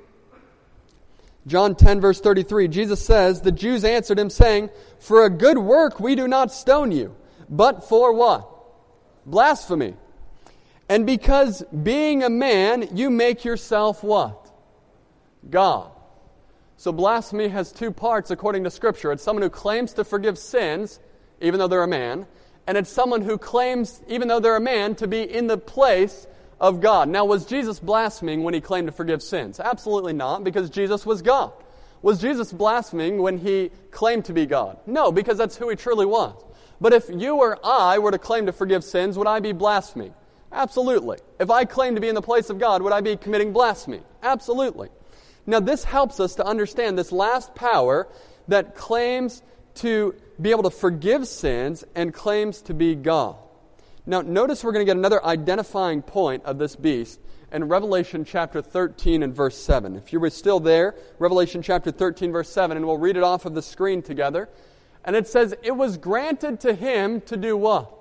John 10 verse 33, Jesus says, "The Jews answered him, saying, 'For a good work we do not stone you, but for what? Blasphemy. And because being a man, you make yourself what? God.'" So blasphemy has two parts according to Scripture. It's someone who claims to forgive sins, even though they're a man, and it's someone who claims, even though they're a man, to be in the place of God. Now, was Jesus blaspheming when he claimed to forgive sins? Absolutely not, because Jesus was God. Was Jesus blaspheming when he claimed to be God? No, because that's who he truly was. But if you or I were to claim to forgive sins, would I be blaspheming? Absolutely. If I claim to be in the place of God, would I be committing blasphemy? Absolutely. Now, this helps us to understand this last power that claims to be able to forgive sins and claims to be God. Now, notice we're going to get another identifying point of this beast in Revelation chapter 13 and verse 7. If you were still there, Revelation chapter 13, verse 7, and we'll read it off of the screen together. And it says, "It was granted to him to do what?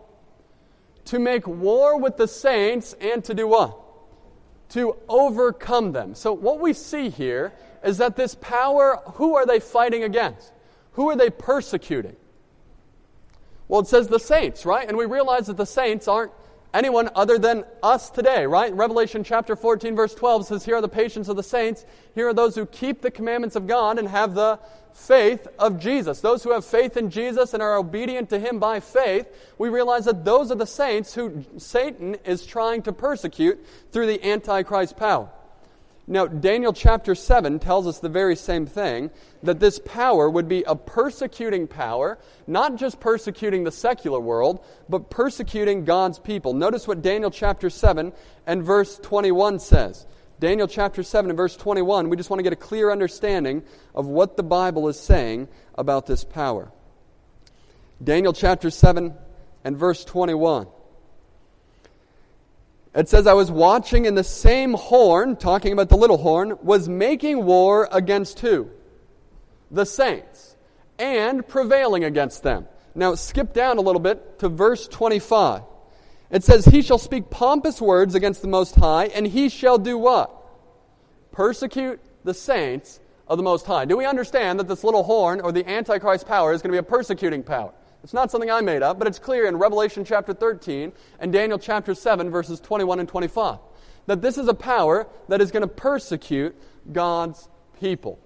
To make war with the saints and to do what? To overcome them." So what we see here is that this power, who are they fighting against? Who are they persecuting? Well, it says the saints, right? And we realize that the saints aren't anyone other than us today, right? Revelation chapter 14, verse 12 says, "Here are the patience of the saints. Here are those who keep the commandments of God and have the faith of Jesus." Those who have faith in Jesus and are obedient to him by faith, we realize that those are the saints who Satan is trying to persecute through the Antichrist power. Now, Daniel chapter 7 tells us the very same thing, that this power would be a persecuting power, not just persecuting the secular world, but persecuting God's people. Notice what Daniel chapter 7 and verse 21 says. Daniel chapter 7 and verse 21, we just want to get a clear understanding of what the Bible is saying about this power. Daniel chapter 7 and verse 21. It says, "I was watching, and the same horn," talking about the little horn, "was making war against who? The saints, and prevailing against them." Now skip down a little bit to verse 25. It says, "He shall speak pompous words against the Most High, and he shall do what? Persecute the saints of the Most High." Do we understand that this little horn, or the Antichrist power, is going to be a persecuting power? It's not something I made up, but it's clear in Revelation chapter 13 and Daniel chapter 7, verses 21 and 25, that this is a power that is going to persecute God's people.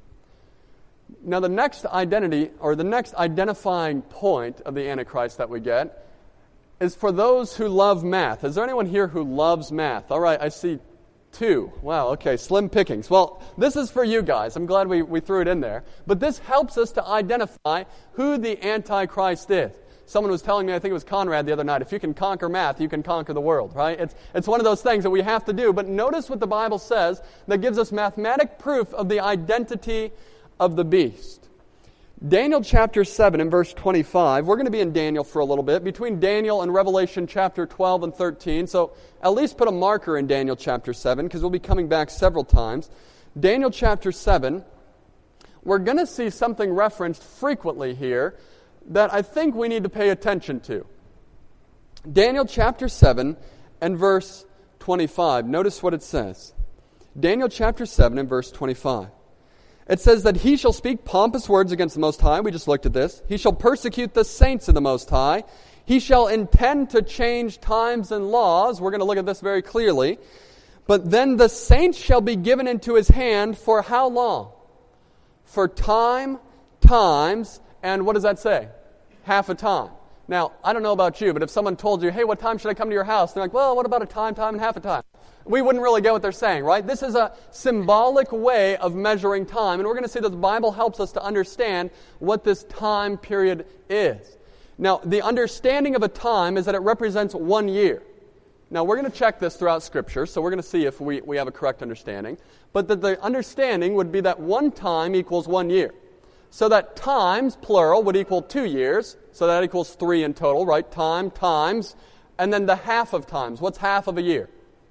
Now, the next identity, or the next identifying point of the Antichrist that we get is for those who love math. Is there anyone here who loves math? All right, I see two. Wow, okay, slim pickings. Well, this is for you guys. I'm glad we threw it in there. But this helps us to identify who the Antichrist is. Someone was telling me, I think it was Conrad the other night, if you can conquer math, you can conquer the world, right? It's one of those things that we have to do. But notice what the Bible says that gives us mathematic proof of the identity of the beast. Daniel chapter 7 and verse 25. We're going to be in Daniel for a little bit, between Daniel and Revelation chapter 12 and 13. So at least put a marker in Daniel chapter 7, because we'll be coming back several times. Daniel chapter 7, we're going to see something referenced frequently here that I think we need to pay attention to. Daniel chapter 7 and verse 25. Notice what it says. Daniel chapter 7 and verse 25. It says that he shall speak pompous words against the Most High. We just looked at this. He shall persecute the saints of the Most High. He shall intend to change times and laws. We're going to look at this very clearly. But then the saints shall be given into his hand for how long? For time, times, and what does that say? Half a time. Now, I don't know about you, but if someone told you, hey, what time should I come to your house? They're like, well, what about a time, and half a time? We wouldn't really get what they're saying, right? This is a symbolic way of measuring time, and we're going to see that the Bible helps us to understand what this time period is. Now, the understanding of a time is that it represents 1 year. Now, we're going to check this throughout Scripture, so we're going to see if we have a correct understanding. But that the understanding would be that one time equals 1 year. So that times, plural, would equal 2 years. So that equals 3 in total, right? Time, times, and then the half of times. What's half of a year?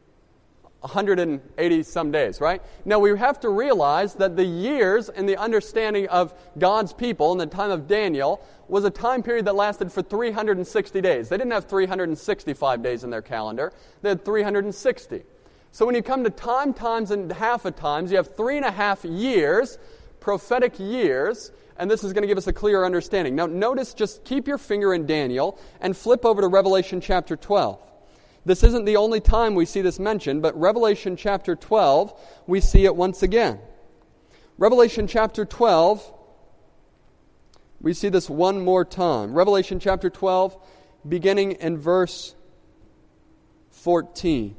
180 some days, right? Now we have to realize that the years in the understanding of God's people in the time of Daniel was a time period that lasted for 360 days. They didn't have 365 days in their calendar. They had 360. So when you come to time, times, and half a times, you have 3.5 years, prophetic years, and this is going to give us a clearer understanding. Now notice, just keep your finger in Daniel and flip over to Revelation chapter 12. This isn't the only time we see this mentioned, but Revelation chapter 12, we see it once again. Revelation chapter 12, we see this one more time. Revelation chapter 12, beginning in verse 14.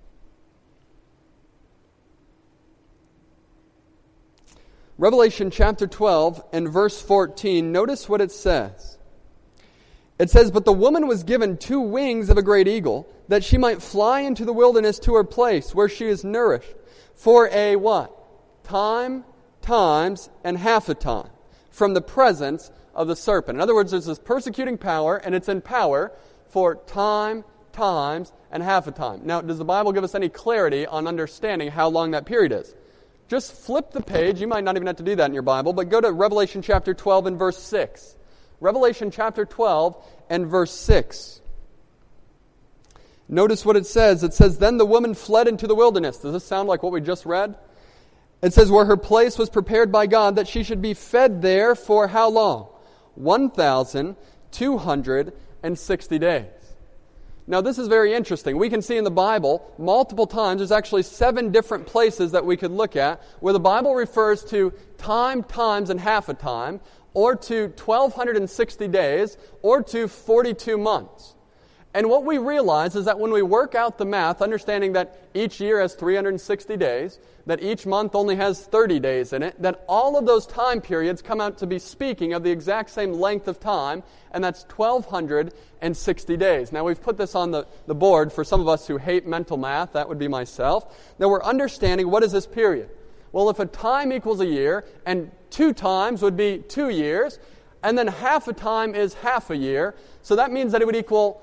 Revelation chapter 12 and verse 14, notice what it says. It says, but the woman was given 2 wings of a great eagle, that she might fly into the wilderness to her place, where she is nourished, for a what? Time, times, and half a time, from the presence of the serpent. In other words, there's this persecuting power, and it's in power for time, times, and half a time. Now, does the Bible give us any clarity on understanding how long that period is? Just flip the page. You might not even have to do that in your Bible, but go to Revelation chapter 12 and verse 6. Revelation chapter 12 and verse 6. Notice what it says. It says, then the woman fled into the wilderness. Does this sound like what we just read? It says, where her place was prepared by God, that she should be fed there for how long? 1,260 days. Now, this is very interesting. We can see in the Bible multiple times, there's actually 7 different places that we could look at, where the Bible refers to time, times, and half a time, or to 1,260 days, or to 42 months. And what we realize is that when we work out the math, understanding that each year has 360 days, that each month only has 30 days in it, that all of those time periods come out to be speaking of the exact same length of time, and that's 1,260 days. Now, we've put this on the board for some of us who hate mental math. That would be myself. Now, we're understanding, what is this period? Well, if a time equals a year, and 2 times would be 2 years, and then half a time is half a year, so that means that it would equal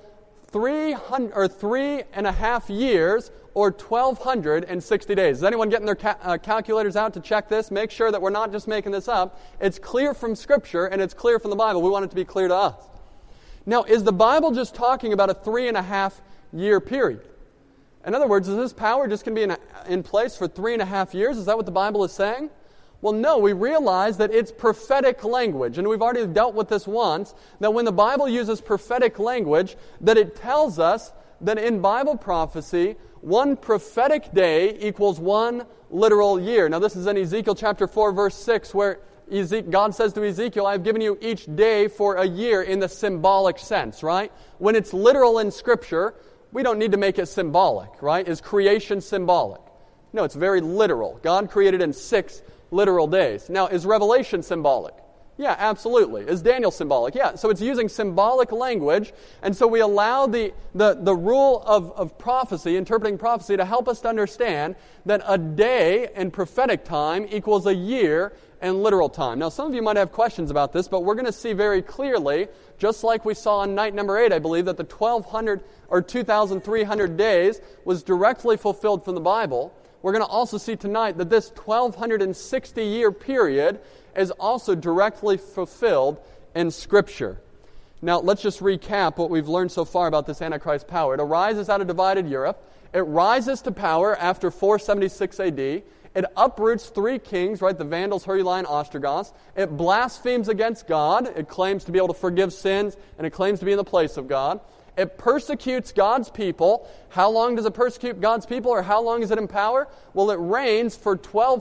3.5 years, or 1,260 days. Is anyone getting their calculators out to check this? Make sure that we're not just making this up. It's clear from Scripture, and it's clear from the Bible. We want it to be clear to us. Now, is the Bible just talking about a 3.5 year period? In other words, is this power just going to be in place for 3.5 years? Is that what the Bible is saying? Well, no, we realize that it's prophetic language, and we've already dealt with this once, that when the Bible uses prophetic language, that it tells us that in Bible prophecy, one prophetic day equals one literal year. Now, this is in Ezekiel chapter 4, verse 6, where God says to Ezekiel, I've given you each day for a year in the symbolic sense, right? When it's literal in Scripture, we don't need to make it symbolic, right? Is creation symbolic? No, it's very literal. God created in 6 literal days. Now, is Revelation symbolic? Yeah, absolutely. Is Daniel symbolic? Yeah, so it's using symbolic language, and so we allow the rule of prophecy, interpreting prophecy, to help us to understand that a day in prophetic time equals a year in literal time. Now, some of you might have questions about this, but we're going to see very clearly, just like we saw on night number 8, I believe, that the 1,200 or 2,300 days was directly fulfilled from the Bible. We're going to also see tonight that this 1,260-year period is also directly fulfilled in Scripture. Now, let's just recap what we've learned so far about this Antichrist power. It arises out of divided Europe. It rises to power after 476 AD. It uproots 3 kings, right? The Vandals, Heruli, and Ostrogoths. It blasphemes against God. It claims to be able to forgive sins, and it claims to be in the place of God. It persecutes God's people. How long does it persecute God's people, or how long is it in power? Well, it reigns for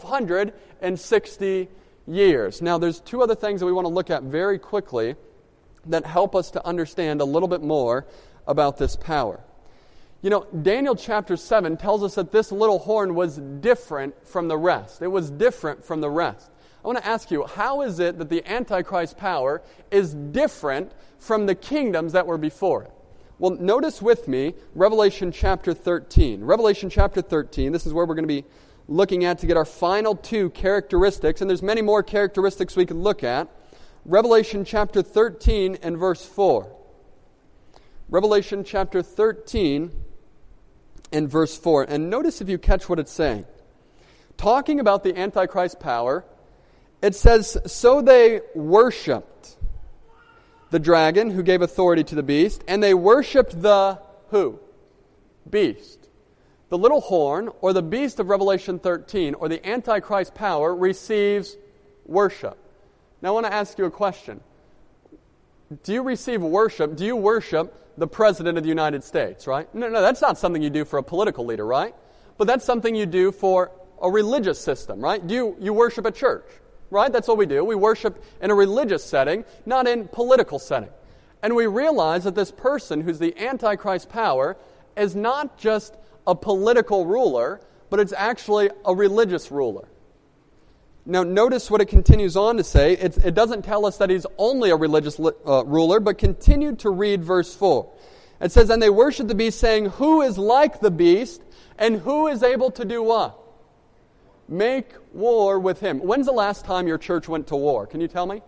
1,260 years. Now, there's 2 other things that we want to look at very quickly that help us to understand a little bit more about this power. You know, Daniel chapter 7 tells us that this little horn was different from the rest. It was different from the rest. I want to ask you, how is it that the Antichrist power is different from the kingdoms that were before it? Well, notice with me Revelation chapter 13. Revelation chapter 13, this is where we're going to be looking at to get our final 2 characteristics, and there's many more characteristics we could look at. Revelation chapter 13 and verse 4. Revelation chapter 13 and verse 4. And notice if you catch what it's saying. Talking about the Antichrist power, it says, so they worshipped the dragon who gave authority to the beast, and they worshipped the who? Beast. The little horn, or the beast of Revelation 13, or the Antichrist power, receives worship. Now I want to ask you a question. Do you receive worship? Do you worship the President of the United States, right? No, that's not something you do for a political leader, right? But that's something you do for a religious system, right? You worship at church, right? That's what we do. We worship in a religious setting, not in political setting. And we realize that this person who's the Antichrist power is not just a political ruler, but it's actually a religious ruler. Now, notice what it continues on to say. It doesn't tell us that he's only a religious ruler, but continue to read verse 4. It says, and they worship the beast, saying, who is like the beast, and who is able to do what? Make war with him. When's the last time your church went to war? Can you tell me?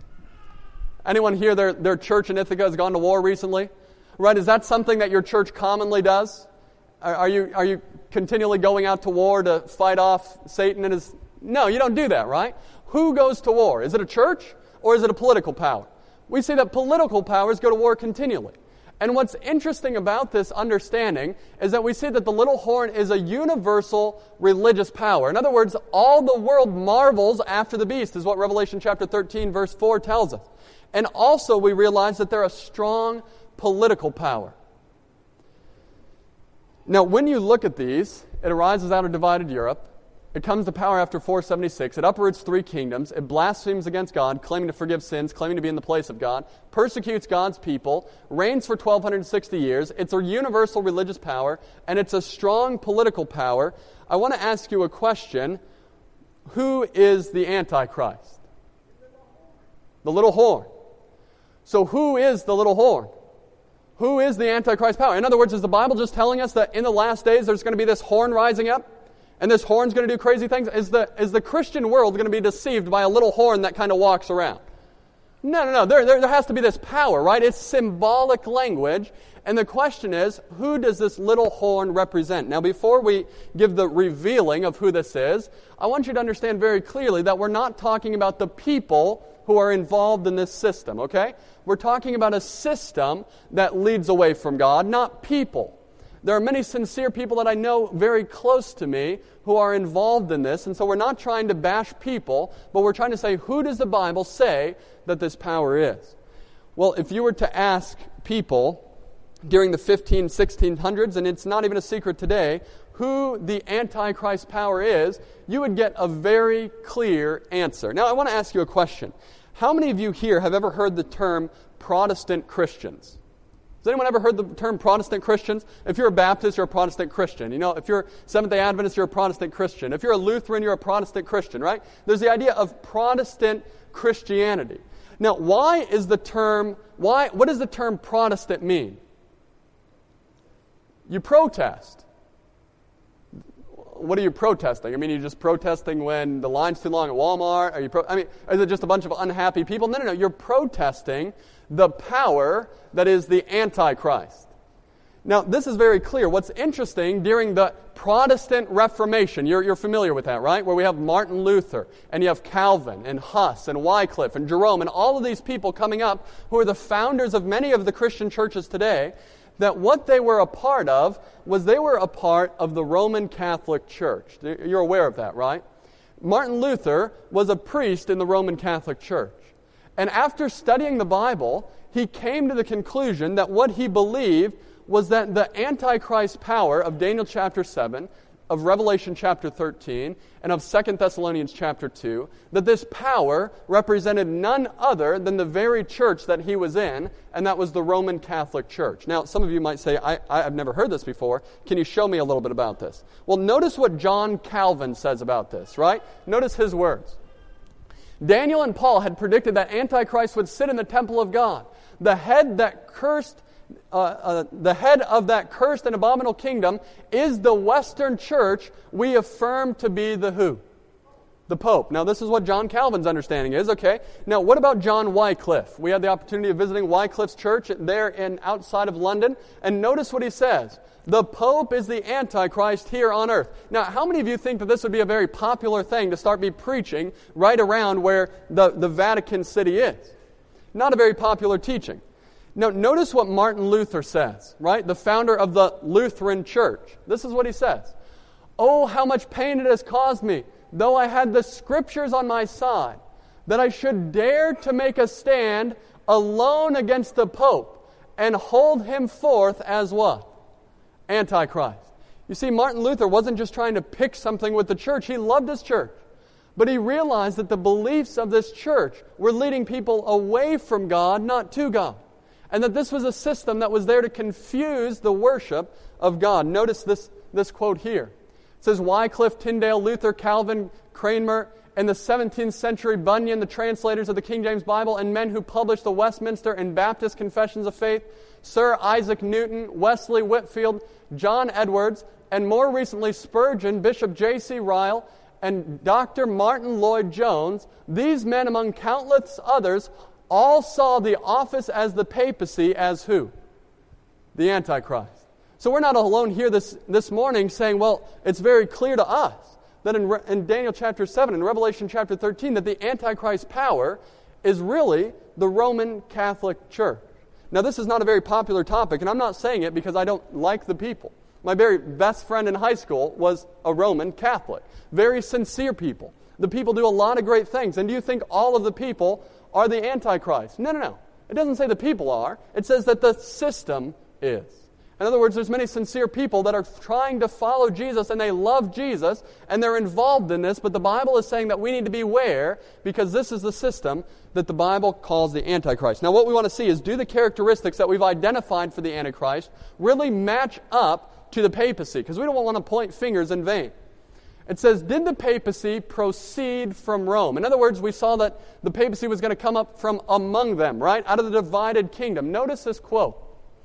Anyone here, their church in Ithaca has gone to war recently? Right, is that something that your church commonly does? Are you continually going out to war to fight off Satan and his... No, you don't do that, right? Who goes to war? Is it a church or is it a political power? We see that political powers go to war continually. And what's interesting about this understanding is that we see that the little horn is a universal religious power. In other words, all the world marvels after the beast, is what Revelation chapter 13 verse 4 tells us. And also we realize that they're a strong political power. Now, when you look at these, it arises out of divided Europe. It comes to power after 476. It uproots 3 kingdoms. It blasphemes against God, claiming to forgive sins, claiming to be in the place of God, persecutes God's people, reigns for 1,260 years. It's a universal religious power, and it's a strong political power. I want to ask you a question. Who is the Antichrist? The little horn. So who is the little horn? Who is the Antichrist power? In other words, is the Bible just telling us that in the last days there's going to be this horn rising up? And this horn's going to do crazy things? Is the Christian world going to be deceived by a little horn that kind of walks around? No. There has to be this power, right? It's symbolic language. And the question is, who does this little horn represent? Now, before we give the revealing of who this is, I want you to understand very clearly that we're not talking about the people who are involved in this system, okay? We're talking about a system that leads away from God, not people. There are many sincere people that I know very close to me who are involved in this, and so we're not trying to bash people, but we're trying to say, who does the Bible say that this power is? Well, if you were to ask people during the 1600s, and it's not even a secret today, who the Antichrist power is, you would get a very clear answer. Now, I want to ask you a question. How many of you here have ever heard the term Protestant Christians? Has anyone ever heard the term Protestant Christians? If you're a Baptist, you're a Protestant Christian. You know, if you're Seventh-day Adventist, you're a Protestant Christian. If you're a Lutheran, you're a Protestant Christian, right? There's the idea of Protestant Christianity. Now, what does the term Protestant mean? You protest. What are you protesting? I mean, you're just protesting when the line's too long at Walmart? Is it just a bunch of unhappy people? No. You're protesting the power that is the Antichrist. Now, this is very clear. What's interesting, during the Protestant Reformation, you're familiar with that, right? Where we have Martin Luther, and you have Calvin, and Huss, and Wycliffe, and Jerome, and all of these people coming up who are the founders of many of the Christian churches today, that what they were a part of was they were a part of the Roman Catholic Church. You're aware of that, right? Martin Luther was a priest in the Roman Catholic Church. And after studying the Bible, he came to the conclusion that what he believed was that the Antichrist power of Daniel chapter 7, of Revelation chapter 13, and of 2 Thessalonians chapter 2, that this power represented none other than the very church that he was in, and that was the Roman Catholic Church. Now, some of you might say, I've never heard this before. Can you show me a little bit about this? Well, notice what John Calvin says about this, right? Notice his words. Daniel and Paul had predicted that Antichrist would sit in the temple of God. The head of that cursed and abominable kingdom is the Western Church we affirm to be the who? The Pope. Now, this is what John Calvin's understanding is, okay? Now, what about John Wycliffe? We had the opportunity of visiting Wycliffe's church there outside of London, and notice what he says. The Pope is the Antichrist here on earth. Now, how many of you think that this would be a very popular thing to start preaching right around where the Vatican City is? Not a very popular teaching. Now, notice what Martin Luther says, right? The founder of the Lutheran Church. This is what he says. Oh, how much pain it has caused me, though I had the Scriptures on my side, that I should dare to make a stand alone against the Pope and hold him forth as what? Antichrist. You see, Martin Luther wasn't just trying to pick something with the church. He loved his church. But he realized that the beliefs of this church were leading people away from God, not to God. And that this was a system that was there to confuse the worship of God. Notice this quote here. It says, Wycliffe, Tyndale, Luther, Calvin, Cranmer, and the 17th century Bunyan, the translators of the King James Bible, and men who published the Westminster and Baptist Confessions of Faith, Sir Isaac Newton, Wesley Whitefield, John Edwards, and more recently Spurgeon, Bishop J.C. Ryle, and Dr. Martin Lloyd-Jones, these men among countless others all saw the office as the papacy as who? The Antichrist. So we're not alone here this morning saying, well, it's very clear to us that in Daniel chapter 7 and Revelation chapter 13 that the Antichrist power is really the Roman Catholic Church. Now, this is not a very popular topic, and I'm not saying it because I don't like the people. My very best friend in high school was a Roman Catholic. Very sincere people. The people do a lot of great things. And do you think all of the people are the Antichrist? No. It doesn't say the people are. It says that the system is. In other words, there's many sincere people that are trying to follow Jesus, and they love Jesus, and they're involved in this, but the Bible is saying that we need to beware because this is the system that the Bible calls the Antichrist. Now, what we want to see is, do the characteristics that we've identified for the Antichrist really match up to the papacy? Because we don't want to point fingers in vain. It says, did the papacy proceed from Rome? In other words, we saw that the papacy was going to come up from among them, right? Out of the divided kingdom. Notice this quote.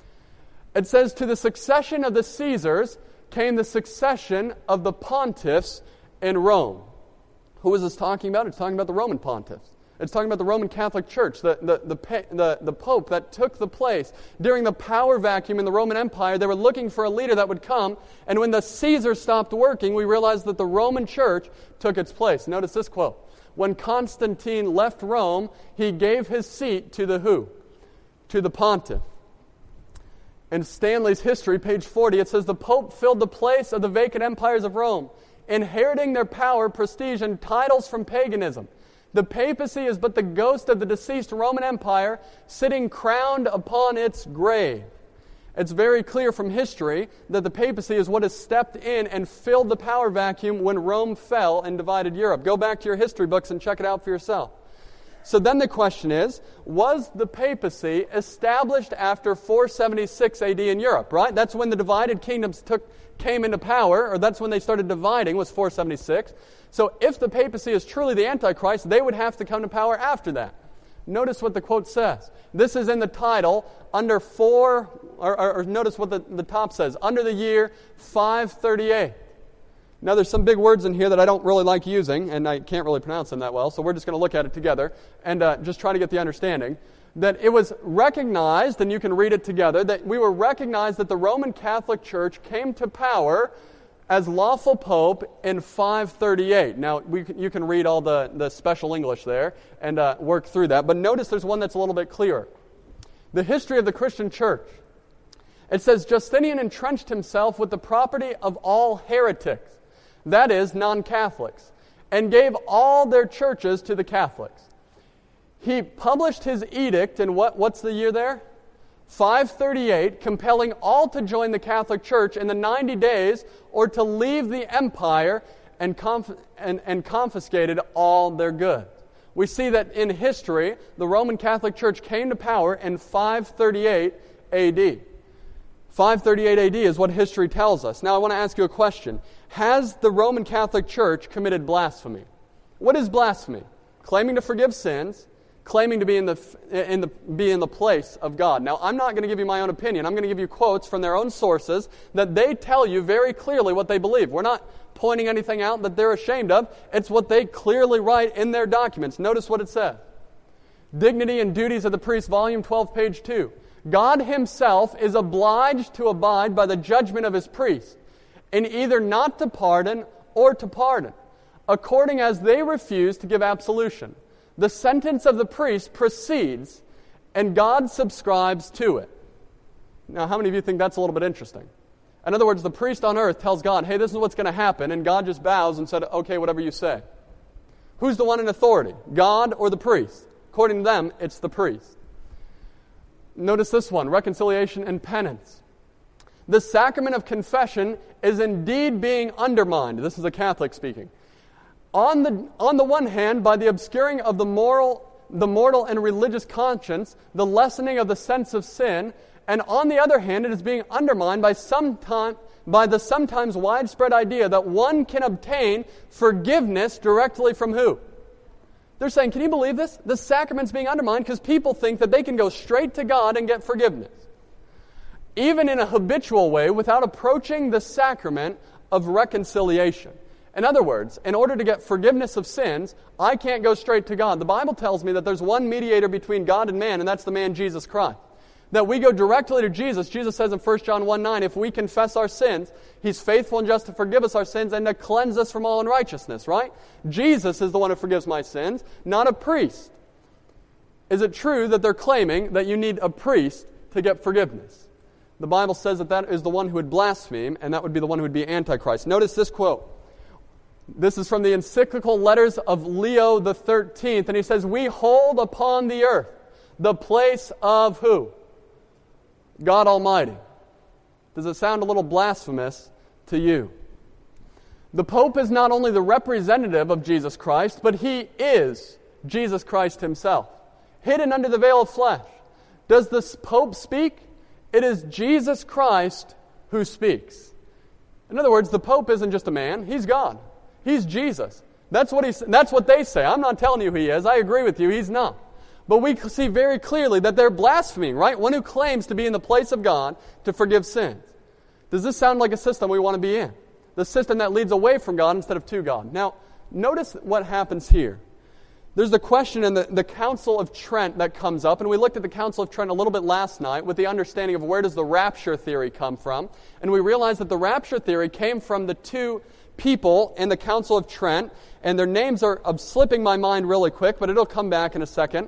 It says, to the succession of the Caesars came the succession of the pontiffs in Rome. Who is this talking about? It's talking about the Roman pontiffs. It's talking about the Roman Catholic Church, the Pope that took the place. During the power vacuum in the Roman Empire, they were looking for a leader that would come, and when the Caesars stopped working, we realized that the Roman Church took its place. Notice this quote. When Constantine left Rome, he gave his seat to the who? To the pontiff. In Stanley's History, page 40, it says, the Pope filled the place of the vacant empires of Rome, inheriting their power, prestige, and titles from paganism. The papacy is but the ghost of the deceased Roman Empire, sitting crowned upon its grave. It's very clear from history that the papacy is what has stepped in and filled the power vacuum when Rome fell and divided Europe. Go back to your history books and check it out for yourself. So then the question is, was the papacy established after 476 AD in Europe, right? That's when the divided kingdoms came into power, or that's when they started dividing, was 476. So if the papacy is truly the Antichrist, they would have to come to power after that. Notice what the quote says. This is in the title, under notice what the top says, under the year 538. Now, there's some big words in here that I don't really like using, and I can't really pronounce them that well, so we're just going to look at it together and just try to get the understanding. That it was recognized, and you can read it together, that we were recognized that the Roman Catholic Church came to power as lawful pope in 538. Now, you can read all the special English there and work through that, but notice there's one that's a little bit clearer. The history of the Christian church. It says, Justinian entrenched himself with the property of all heretics, that is, non-Catholics, and gave all their churches to the Catholics. He published his edict in what's the year there? 538, compelling all to join the Catholic Church in the 90 days or to leave the empire, and confiscated all their goods. We see that in history, the Roman Catholic Church came to power in 538 AD. 538 AD is what history tells us. Now I want to ask you a question. Has the Roman Catholic Church committed blasphemy? What is blasphemy? Claiming to forgive sins, claiming to be in the place of God. Now, I'm not going to give you my own opinion. I'm going to give you quotes from their own sources that they tell you very clearly what they believe. We're not pointing anything out that they're ashamed of. It's what they clearly write in their documents. Notice what it says. Dignity and Duties of the Priest, Volume 12, page 2. God himself is obliged to abide by the judgment of his priests, in either not to pardon or to pardon, according as they refuse to give absolution. The sentence of the priest proceeds, and God subscribes to it. Now, how many of you think that's a little bit interesting? In other words, the priest on earth tells God, hey, this is what's going to happen, and God just bows and said, okay, whatever you say. Who's the one in authority, God or the priest? According to them, it's the priest. Notice this one, reconciliation and penance. The sacrament of confession is indeed being undermined. This is a Catholic speaking. On the one hand, by the obscuring of the mortal and religious conscience, the lessening of the sense of sin, and on the other hand, it is being undermined by the sometimes widespread idea that one can obtain forgiveness directly from who? They're saying, can you believe this? The sacrament's being undermined because people think that they can go straight to God and get forgiveness, even in a habitual way, without approaching the sacrament of reconciliation. In other words, in order to get forgiveness of sins, I can't go straight to God. The Bible tells me that there's one mediator between God and man, and that's the man Jesus Christ. That we go directly to Jesus. Jesus says in 1 John 1:9, if we confess our sins, he's faithful and just to forgive us our sins and to cleanse us from all unrighteousness, right? Jesus is the one who forgives my sins, not a priest. Is it true that they're claiming that you need a priest to get forgiveness? The Bible says that is the one who would blaspheme, and that would be the one who would be Antichrist. Notice this quote. This is from the encyclical letters of Leo the 13th, and he says, we hold upon the earth the place of who? God Almighty. Does it sound a little blasphemous to you? The Pope is not only the representative of Jesus Christ, but he is Jesus Christ himself, hidden under the veil of flesh. Does the Pope speak? It is Jesus Christ who speaks. In other words, the Pope isn't just a man, he's God. He's Jesus. That's what they say. I'm not telling you who he is. I agree with you, he's not. But we see very clearly that they're blaspheming, right? One who claims to be in the place of God to forgive sins. Does this sound like a system we want to be in? The system that leads away from God instead of to God. Now, notice what happens here. There's the question in the Council of Trent that comes up, and we looked at the Council of Trent a little bit last night with the understanding of where does the rapture theory come from. And we realized that the rapture theory came from the two people in the Council of Trent, and their names are slipping my mind really quick, but it'll come back in a second.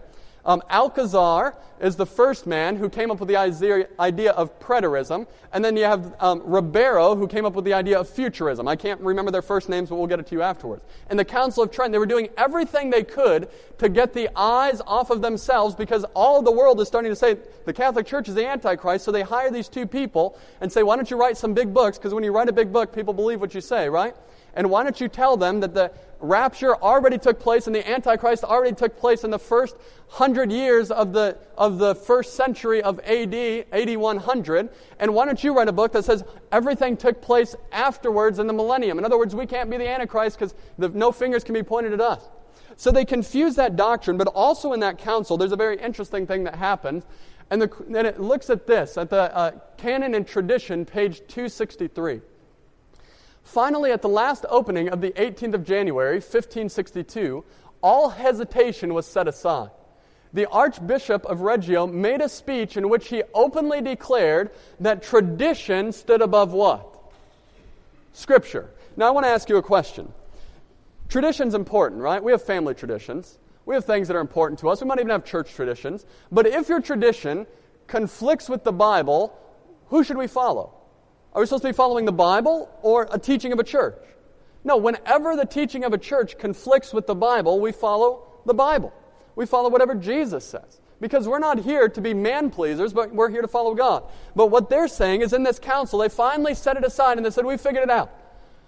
Alcazar is the first man who came up with the idea of preterism, and then you have Ribeiro, who came up with the idea of futurism. I can't remember their first names, but we'll get it to you afterwards. In the Council of Trent, they were doing everything they could to get the eyes off of themselves, because all of the world is starting to say the Catholic Church is the Antichrist, so they hire these two people and say, why don't you write some big books, because when you write a big book, people believe what you say, right? And why don't you tell them that the rapture already took place and the Antichrist already took place in the first 100 years of the first century of AD 100, and why don't you write a book that says everything took place afterwards in the millennium? In other words, we can't be the Antichrist because no fingers can be pointed at us. So they confuse that doctrine, but also in that council, there's a very interesting thing that happens, and it looks at this, at the Canon and Tradition, page 263. Finally, at the last opening of the 18th of January, 1562, all hesitation was set aside. The Archbishop of Reggio made a speech in which he openly declared that tradition stood above what? Scripture. Now, I want to ask you a question. Tradition's important, right? We have family traditions. We have things that are important to us. We might even have church traditions. But if your tradition conflicts with the Bible, who should we follow? Are we supposed to be following the Bible or a teaching of a church? No, whenever the teaching of a church conflicts with the Bible, we follow the Bible. We follow whatever Jesus says. Because we're not here to be man-pleasers, but we're here to follow God. But what they're saying is in this council, they finally set it aside and they said, we figured it out.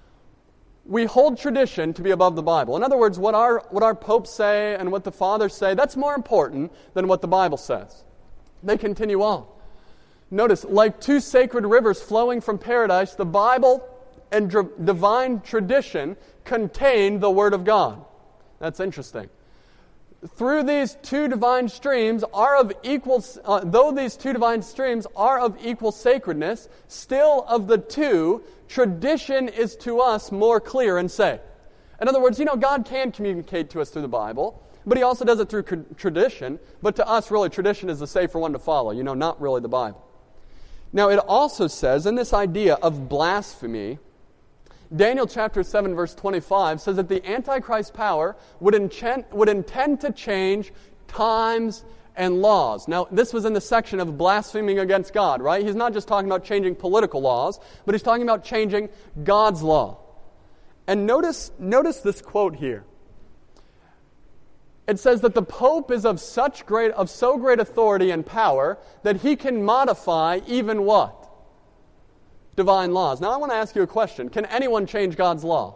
We hold tradition to be above the Bible. In other words, what our popes say and what the fathers say, that's more important than what the Bible says. They continue on. Notice, like two sacred rivers flowing from paradise, the Bible and divine tradition contain the Word of God. That's interesting. Through these two divine streams are of equal, though these two divine streams are of equal sacredness, still of the two, tradition is to us more clear and safe. In other words, God can communicate to us through the Bible, but He also does it through tradition. But to us, really, tradition is the safer one to follow. Not really the Bible. Now, it also says, in this idea of blasphemy, Daniel chapter 7, verse 25 says that the Antichrist power would intend to change times and laws. Now, this was in the section of blaspheming against God, right? He's not just talking about changing political laws, but he's talking about changing God's law. And notice this quote here. It says that the Pope is of so great authority and power that he can modify even what? Divine laws. Now I want to ask you a question. Can anyone change God's law?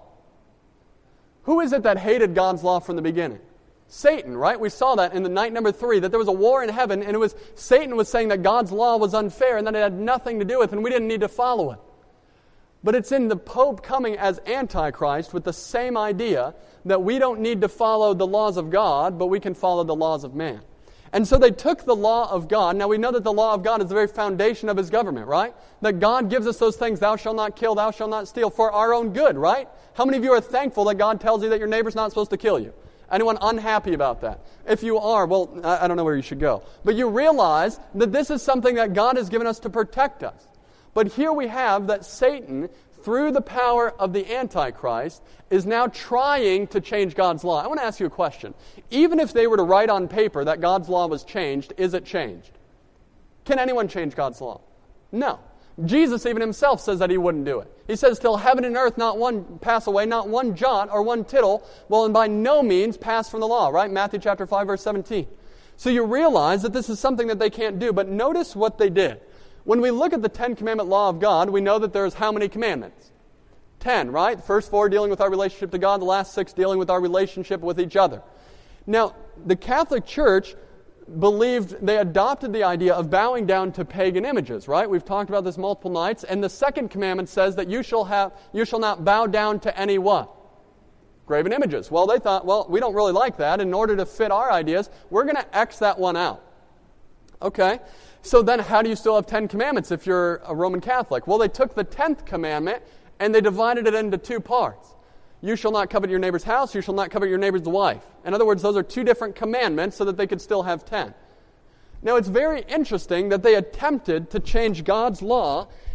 Who is it that hated God's law from the beginning? Satan, right? We saw that in the night number 3, that there was a war in heaven, and Satan was saying that God's law was unfair and that it had nothing to do with it, and we didn't need to follow it. But it's in the Pope coming as Antichrist with the same idea that we don't need to follow the laws of God, but we can follow the laws of man. And so they took the law of God. Now we know that the law of God is the very foundation of His government, right? That God gives us those things, thou shalt not kill, thou shalt not steal, for our own good, right? How many of you are thankful that God tells you that your neighbor's not supposed to kill you? Anyone unhappy about that? If you are, well, I don't know where you should go. But you realize that this is something that God has given us to protect us. But here we have that Satan, through the power of the Antichrist, is now trying to change God's law. I want to ask you a question. Even if they were to write on paper that God's law was changed, is it changed? Can anyone change God's law? No. Jesus even Himself says that He wouldn't do it. He says, till heaven and earth not one pass away, not one jot or one tittle will and by no means pass from the law, right? Matthew chapter 5, verse 17. So you realize that this is something that they can't do, but notice what they did. When we look at the 10 Commandment law of God, we know that there's how many commandments? 10, right? The first 4 dealing with our relationship to God, the last 6 dealing with our relationship with each other. Now, the Catholic Church they adopted the idea of bowing down to pagan images, right? We've talked about this multiple nights, and the second commandment says that you shall not bow down to any what? Graven images. Well, they thought, we don't really like that. In order to fit our ideas, we're going to X that one out. Okay? So then how do you still have 10 commandments if you're a Roman Catholic? Well, they took the 10th commandment and they divided it into 2 parts. You shall not covet your neighbor's house, you shall not covet your neighbor's wife. In other words, those are 2 different commandments so that they could still have 10. Now, it's very interesting that they attempted to change God's law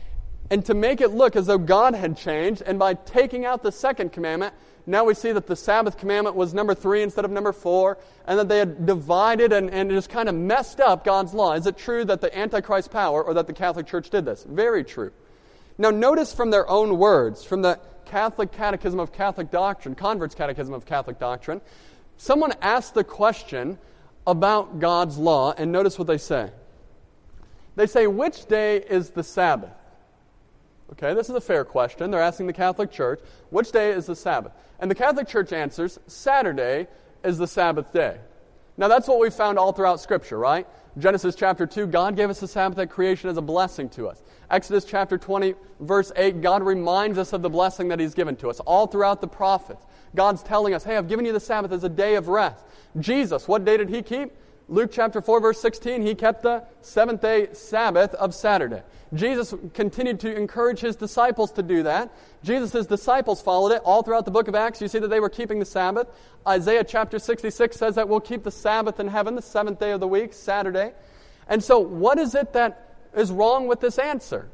and to make it look as though God had changed, and by taking out the second commandment, now we see that the Sabbath commandment was number 3 instead of number 4, and that they had divided and just kind of messed up God's law. Is it true that the Antichrist power or that the Catholic Church did this? Very true. Now notice from their own words, from the Catholic Catechism of Catholic Doctrine, Convert's Catechism of Catholic Doctrine, someone asked the question about God's law, and notice what they say. They say, which day is the Sabbath? Okay, this is a fair question. They're asking the Catholic Church, which day is the Sabbath? And the Catholic Church answers, Saturday is the Sabbath day. Now that's what we found all throughout Scripture, right? Genesis chapter 2, God gave us the Sabbath at creation as a blessing to us. Exodus chapter 20, verse 8, God reminds us of the blessing that He's given to us. All throughout the prophets, God's telling us, hey, I've given you the Sabbath as a day of rest. Jesus, what day did He keep? Luke chapter 4, verse 16, He kept the seventh-day Sabbath of Saturday. Jesus continued to encourage His disciples to do that. Jesus' disciples followed it. All throughout the book of Acts, you see that they were keeping the Sabbath. Isaiah chapter 66 says that we'll keep the Sabbath in heaven, the seventh day of the week, Saturday. And so what is it that is wrong with this answer?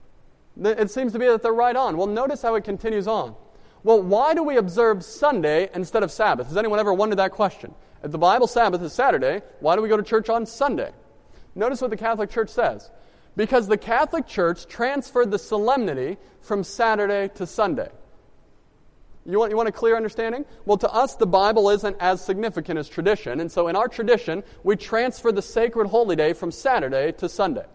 It seems to be that they're right on. Well, notice how it continues on. Well, why do we observe Sunday instead of Sabbath? Has anyone ever wondered that question? If the Bible Sabbath is Saturday, why do we go to church on Sunday? Notice what the Catholic Church says. Because the Catholic Church transferred the solemnity from Saturday to Sunday. You want a clear understanding? Well, to us, the Bible isn't as significant as tradition, and so in our tradition, we transfer the sacred holy day from Saturday to Sunday.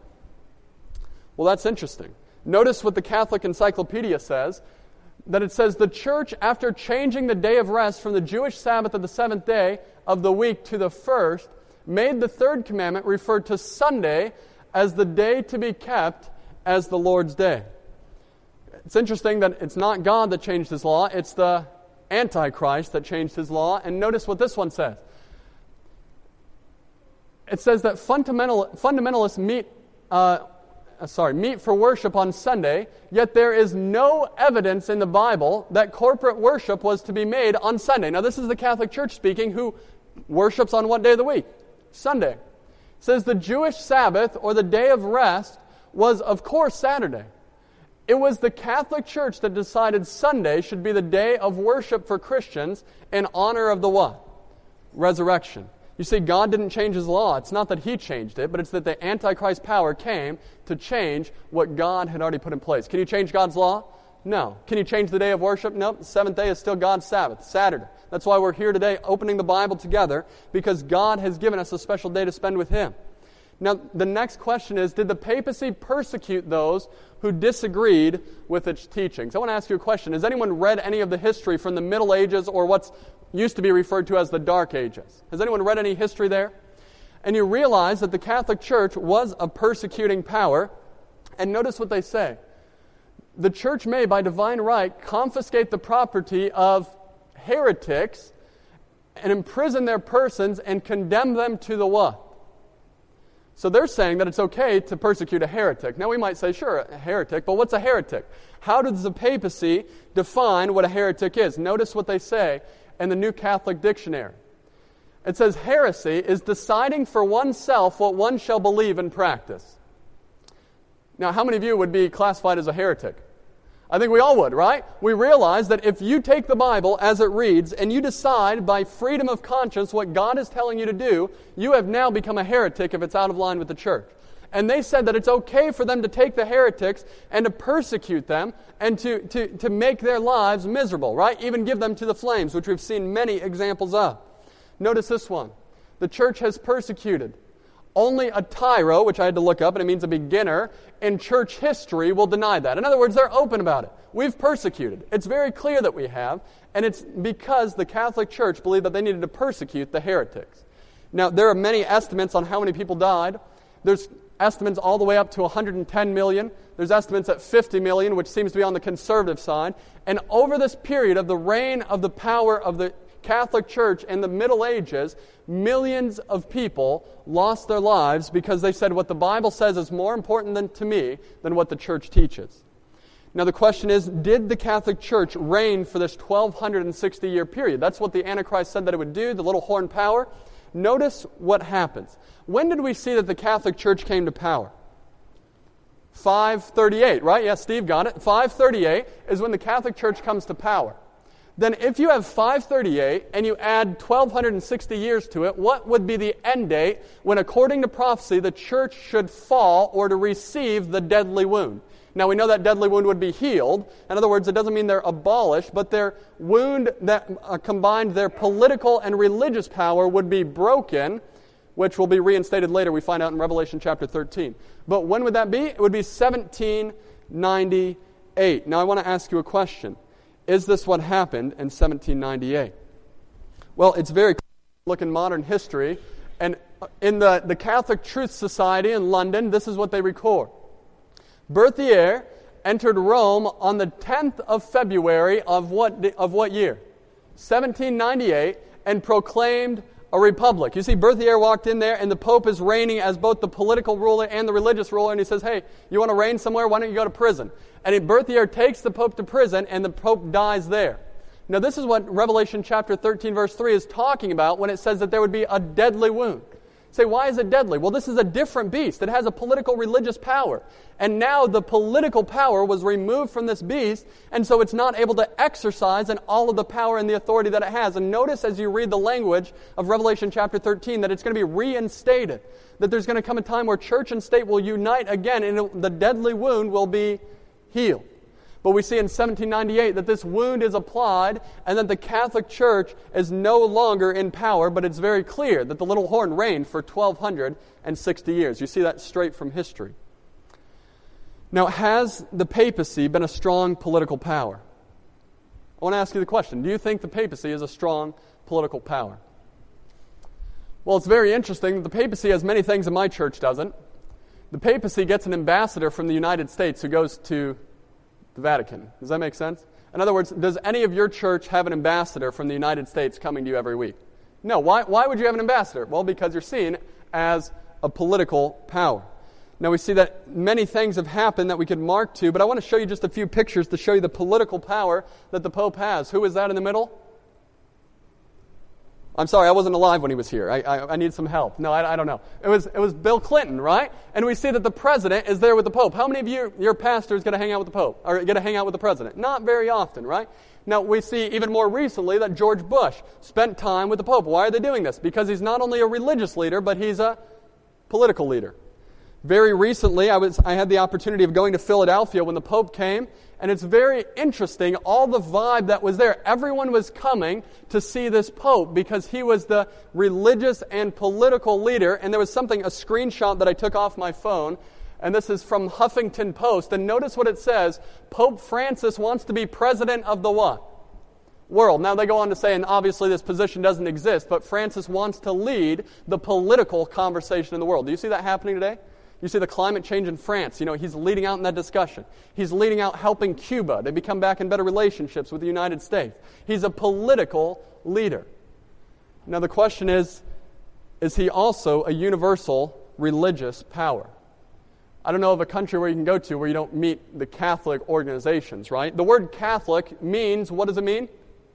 Well, that's interesting. Notice what the Catholic Encyclopedia says, that it says, the Church, after changing the day of rest from the Jewish Sabbath of the seventh day of the week to the first, made the third commandment refer to Sunday as the day to be kept as the Lord's day. It's interesting that it's not God that changed His law, it's the Antichrist that changed His law. And notice what this one says. It says that fundamentalists meet for worship on Sunday, yet there is no evidence in the Bible that corporate worship was to be made on Sunday. Now this is the Catholic Church speaking, who worships on what day of the week? Sunday. It says the Jewish Sabbath, or the day of rest, was of course Saturday. It was the Catholic Church that decided Sunday should be the day of worship for Christians in honor of the what? Resurrection. You see, God didn't change His law. It's not that He changed it, but it's that the Antichrist power came to change what God had already put in place. Can you change God's law? No. Can you change the day of worship? No. The seventh day is still God's Sabbath, Saturday. That's why we're here today opening the Bible together, because God has given us a special day to spend with Him. Now, the next question is, did the papacy persecute those who disagreed with its teachings? I want to ask you a question. Has anyone read any of the history from the Middle Ages, or what's used to be referred to as the Dark Ages? Has anyone read any history there? And you realize that the Catholic Church was a persecuting power. And notice what they say. The Church may, by divine right, confiscate the property of heretics and imprison their persons and condemn them to the what? So they're saying that it's okay to persecute a heretic. Now we might say, sure, a heretic, but what's a heretic? How does the papacy define what a heretic is? Notice what they say in the New Catholic Dictionary. It says, heresy is deciding for oneself what one shall believe and practice. Now, how many of you would be classified as a heretic? I think we all would, right? We realize that if you take the Bible as it reads and you decide by freedom of conscience what God is telling you to do, you have now become a heretic if it's out of line with the church. And they said that it's okay for them to take the heretics and to persecute them and to make their lives miserable, right? Even give them to the flames, which we've seen many examples of. Notice this one. The church has persecuted. Only a tyro, which I had to look up, and it means a beginner, in church history will deny that. In other words, they're open about it. We've persecuted. It's very clear that we have, and it's because the Catholic Church believed that they needed to persecute the heretics. Now, there are many estimates on how many people died. There's estimates all the way up to 110 million. There's estimates at 50 million, which seems to be on the conservative side. And over this period of the reign of the power of the Catholic Church in the Middle Ages, millions of people lost their lives because they said what the Bible says is more important to me than what the church teaches. Now the question is, did the Catholic Church reign for this 1260-year period? That's what the Antichrist said that it would do, the little horn power. Notice what happens. When did we see that the Catholic Church came to power? 538, right? Yes, Steve got it. 538 is when the Catholic Church comes to power. Then if you have 538 and you add 1,260 years to it, what would be the end date when, according to prophecy, the church should fall or to receive the deadly wound? Now, we know that deadly wound would be healed. In other words, it doesn't mean they're abolished, but their wound that combined their political and religious power would be broken, which will be reinstated later. We find out in Revelation chapter 13. But when would that be? It would be 1798. Now, I want to ask you a question. Is this what happened in 1798? Well, it's very clear. Look in modern history. And in the Catholic Truth Society in London, this is what they record. Berthier entered Rome on the 10th of February of what year? 1798, and proclaimed a republic. You see, Berthier walked in there, and the Pope is reigning as both the political ruler and the religious ruler, and he says, hey, you want to reign somewhere? Why don't you go to prison? And Berthier takes the Pope to prison, and the Pope dies there. Now, this is what Revelation chapter 13, verse 3 is talking about when it says that there would be a deadly wound. Say, why is it deadly? Well, this is a different beast. It has a political religious power. And now the political power was removed from this beast, and so it's not able to exercise in all of the power and the authority that it has. And notice as you read the language of Revelation chapter 13 that it's going to be reinstated, that there's going to come a time where church and state will unite again, and the deadly wound will be healed. But we see in 1798 that this wound is applied and that the Catholic Church is no longer in power, but it's very clear that the little horn reigned for 1,260 years. You see that straight from history. Now, has the papacy been a strong political power? I want to ask you the question. Do you think the papacy is a strong political power? Well, it's very interesting. The papacy has many things that my church doesn't. The papacy gets an ambassador from the United States who goes to the Vatican. Does that make sense? In other words, does any of your church have an ambassador from the United States coming to you every week? No. Why would you have an ambassador? Well, because you're seen as a political power. Now, we see that many things have happened that we could mark to, but I want to show you just a few pictures to show you the political power that the Pope has. Who is that in the middle? I'm sorry, I wasn't alive when he was here. I need some help. No, I don't know. It was Bill Clinton, right? And we see that the president is there with the Pope. How many of you, your pastors, going to hang out with the Pope? Or going to hang out with the president? Not very often, right? Now, we see even more recently that George Bush spent time with the Pope. Why are they doing this? Because he's not only a religious leader, but he's a political leader. Very recently, I had the opportunity of going to Philadelphia when the Pope came, and it's very interesting, all the vibe that was there. Everyone was coming to see this Pope because he was the religious and political leader, and there was a screenshot that I took off my phone, and this is from Huffington Post, and notice what it says, Pope Francis wants to be president of the what? World. Now they go on to say, and obviously this position doesn't exist, but Francis wants to lead the political conversation in the world. Do you see that happening today? You see the climate change in France. He's leading out in that discussion. He's leading out helping Cuba to become back in better relationships with the United States. He's a political leader. Now the question is he also a universal religious power? I don't know of a country where you can go to where you don't meet the Catholic organizations, right? The word Catholic means, what does it mean?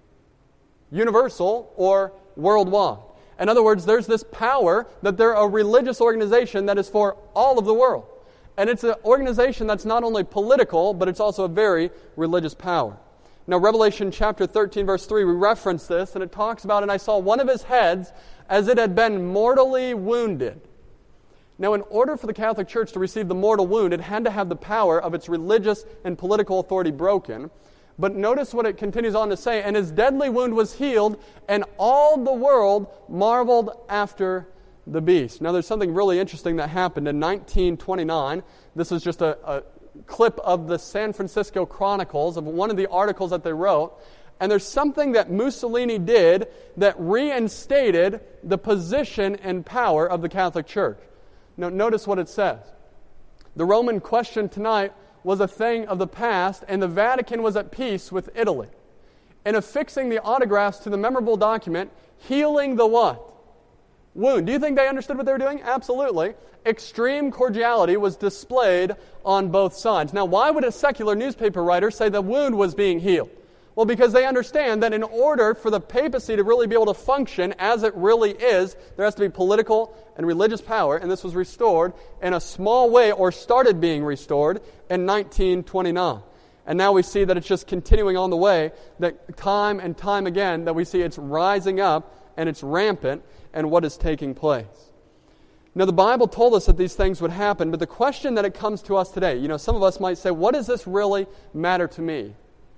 Universal or worldwide. In other words, there's this power that they're a religious organization that is for all of the world. And it's an organization that's not only political, but it's also a very religious power. Now, Revelation chapter 13, verse 3, we reference this, and it talks about, and I saw one of his heads as it had been mortally wounded. Now, in order for the Catholic Church to receive the mortal wound, it had to have the power of its religious and political authority broken. But notice what it continues on to say, and his deadly wound was healed, and all the world marveled after the beast. Now there's something really interesting that happened in 1929. This is just a clip of the San Francisco Chronicles, of one of the articles that they wrote, and there's something that Mussolini did that reinstated the position and power of the Catholic Church. Now notice what it says. The Roman question tonight was a thing of the past, and the Vatican was at peace with Italy. In affixing the autographs to the memorable document, healing the what? Wound. Do you think they understood what they were doing? Absolutely. Extreme cordiality was displayed on both sides. Now, why would a secular newspaper writer say the wound was being healed? Well, because they understand that in order for the papacy to really be able to function as it really is, there has to be political and religious power, and this was restored in a small way, or started being restored, in 1929. And now we see that it's just continuing on the way, that time and time again, that we see it's rising up, and it's rampant, and what is taking place. Now, the Bible told us that these things would happen, but the question that it comes to us today, some of us might say, what does this really matter to me?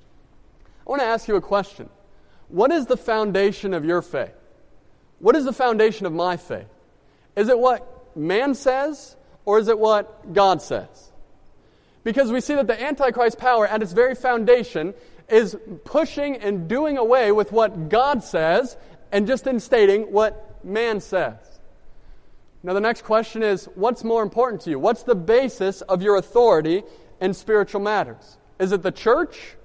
I want to ask you a question. What is the foundation of your faith? What is the foundation of my faith? Is it what man says, or is it what God says? Because we see that the Antichrist power at its very foundation is pushing and doing away with what God says and just instating what man says. Now the next question is, what's more important to you? What's the basis of your authority in spiritual matters? Is it the church?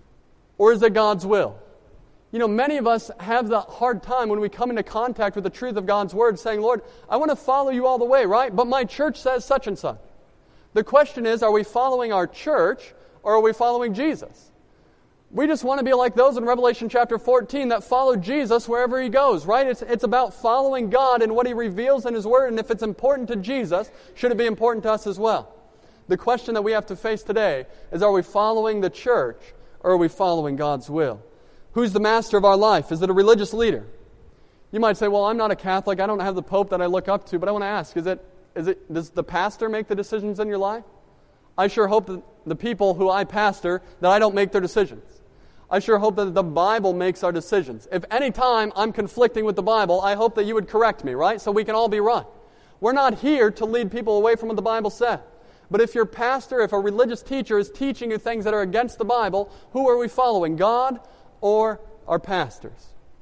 Or is it God's will? Many of us have the hard time when we come into contact with the truth of God's Word saying, Lord, I want to follow you all the way, right? But my church says such and such. The question is, are we following our church or are we following Jesus? We just want to be like those in Revelation chapter 14 that follow Jesus wherever He goes, right? It's about following God and what He reveals in His Word, and if it's important to Jesus, should it be important to us as well? The question that we have to face today is, are we following the church or are we following God's will? Who's the master of our life? Is it a religious leader? You might say, well, I'm not a Catholic. I don't have the Pope that I look up to. But I want to ask, does the pastor make the decisions in your life? I sure hope that the people who I pastor, that I don't make their decisions. I sure hope that the Bible makes our decisions. If any time I'm conflicting with the Bible, I hope that you would correct me, right? So we can all be right. We're not here to lead people away from what the Bible says. But if your pastor, if a religious teacher is teaching you things that are against the Bible, who are we following, God or our pastors?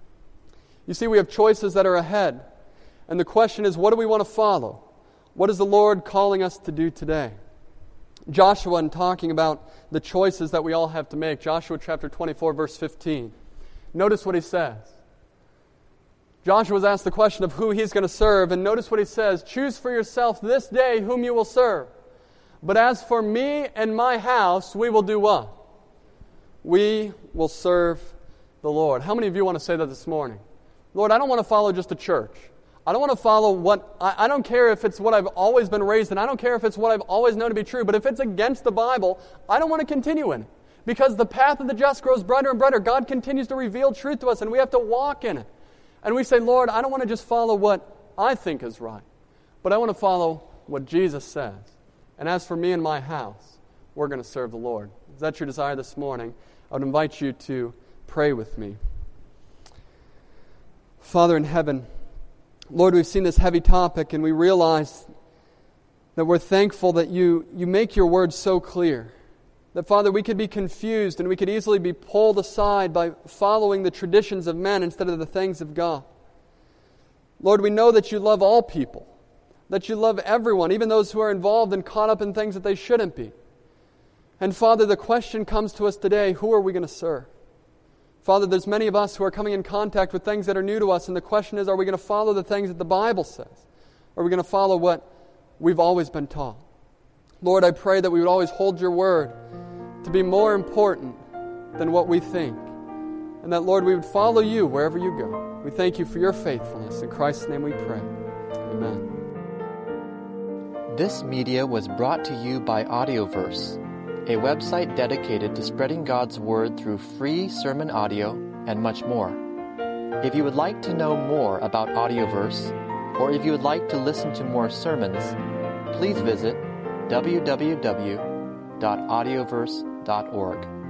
You see, we have choices that are ahead. And the question is, what do we want to follow? What is the Lord calling us to do today? Joshua, in talking about the choices that we all have to make, Joshua chapter 24, verse 15. Notice what he says. Joshua was asked the question of who he's going to serve, and notice what he says. Choose for yourself this day whom you will serve. But as for me and my house, we will do what? We will serve the Lord. How many of you want to say that this morning? Lord, I don't want to follow just a church. I don't want to follow I don't care if it's what I've always been raised in. I don't care if it's what I've always known to be true. But if it's against the Bible, I don't want to continue in it. Because the path of the just grows brighter and brighter. God continues to reveal truth to us, and we have to walk in it. And we say, Lord, I don't want to just follow what I think is right, but I want to follow what Jesus says. And as for me and my house, we're going to serve the Lord. Is that your desire this morning? I would invite you to pray with me. Father in heaven, Lord, we've seen this heavy topic, and we realize that we're thankful that you make your word so clear. That, Father, we could be confused and we could easily be pulled aside by following the traditions of men instead of the things of God. Lord, we know that you love all people, that you love everyone, even those who are involved and caught up in things that they shouldn't be. And, Father, the question comes to us today, who are we going to serve? Father, there's many of us who are coming in contact with things that are new to us, and the question is, are we going to follow the things that the Bible says? Or are we going to follow what we've always been taught? Lord, I pray that we would always hold your word to be more important than what we think. And that, Lord, we would follow you wherever you go. We thank you for your faithfulness. In Christ's name we pray. Amen. This media was brought to you by Audioverse, a website dedicated to spreading God's Word through free sermon audio and much more. If you would like to know more about Audioverse, or if you would like to listen to more sermons, please visit www.audioverse.org.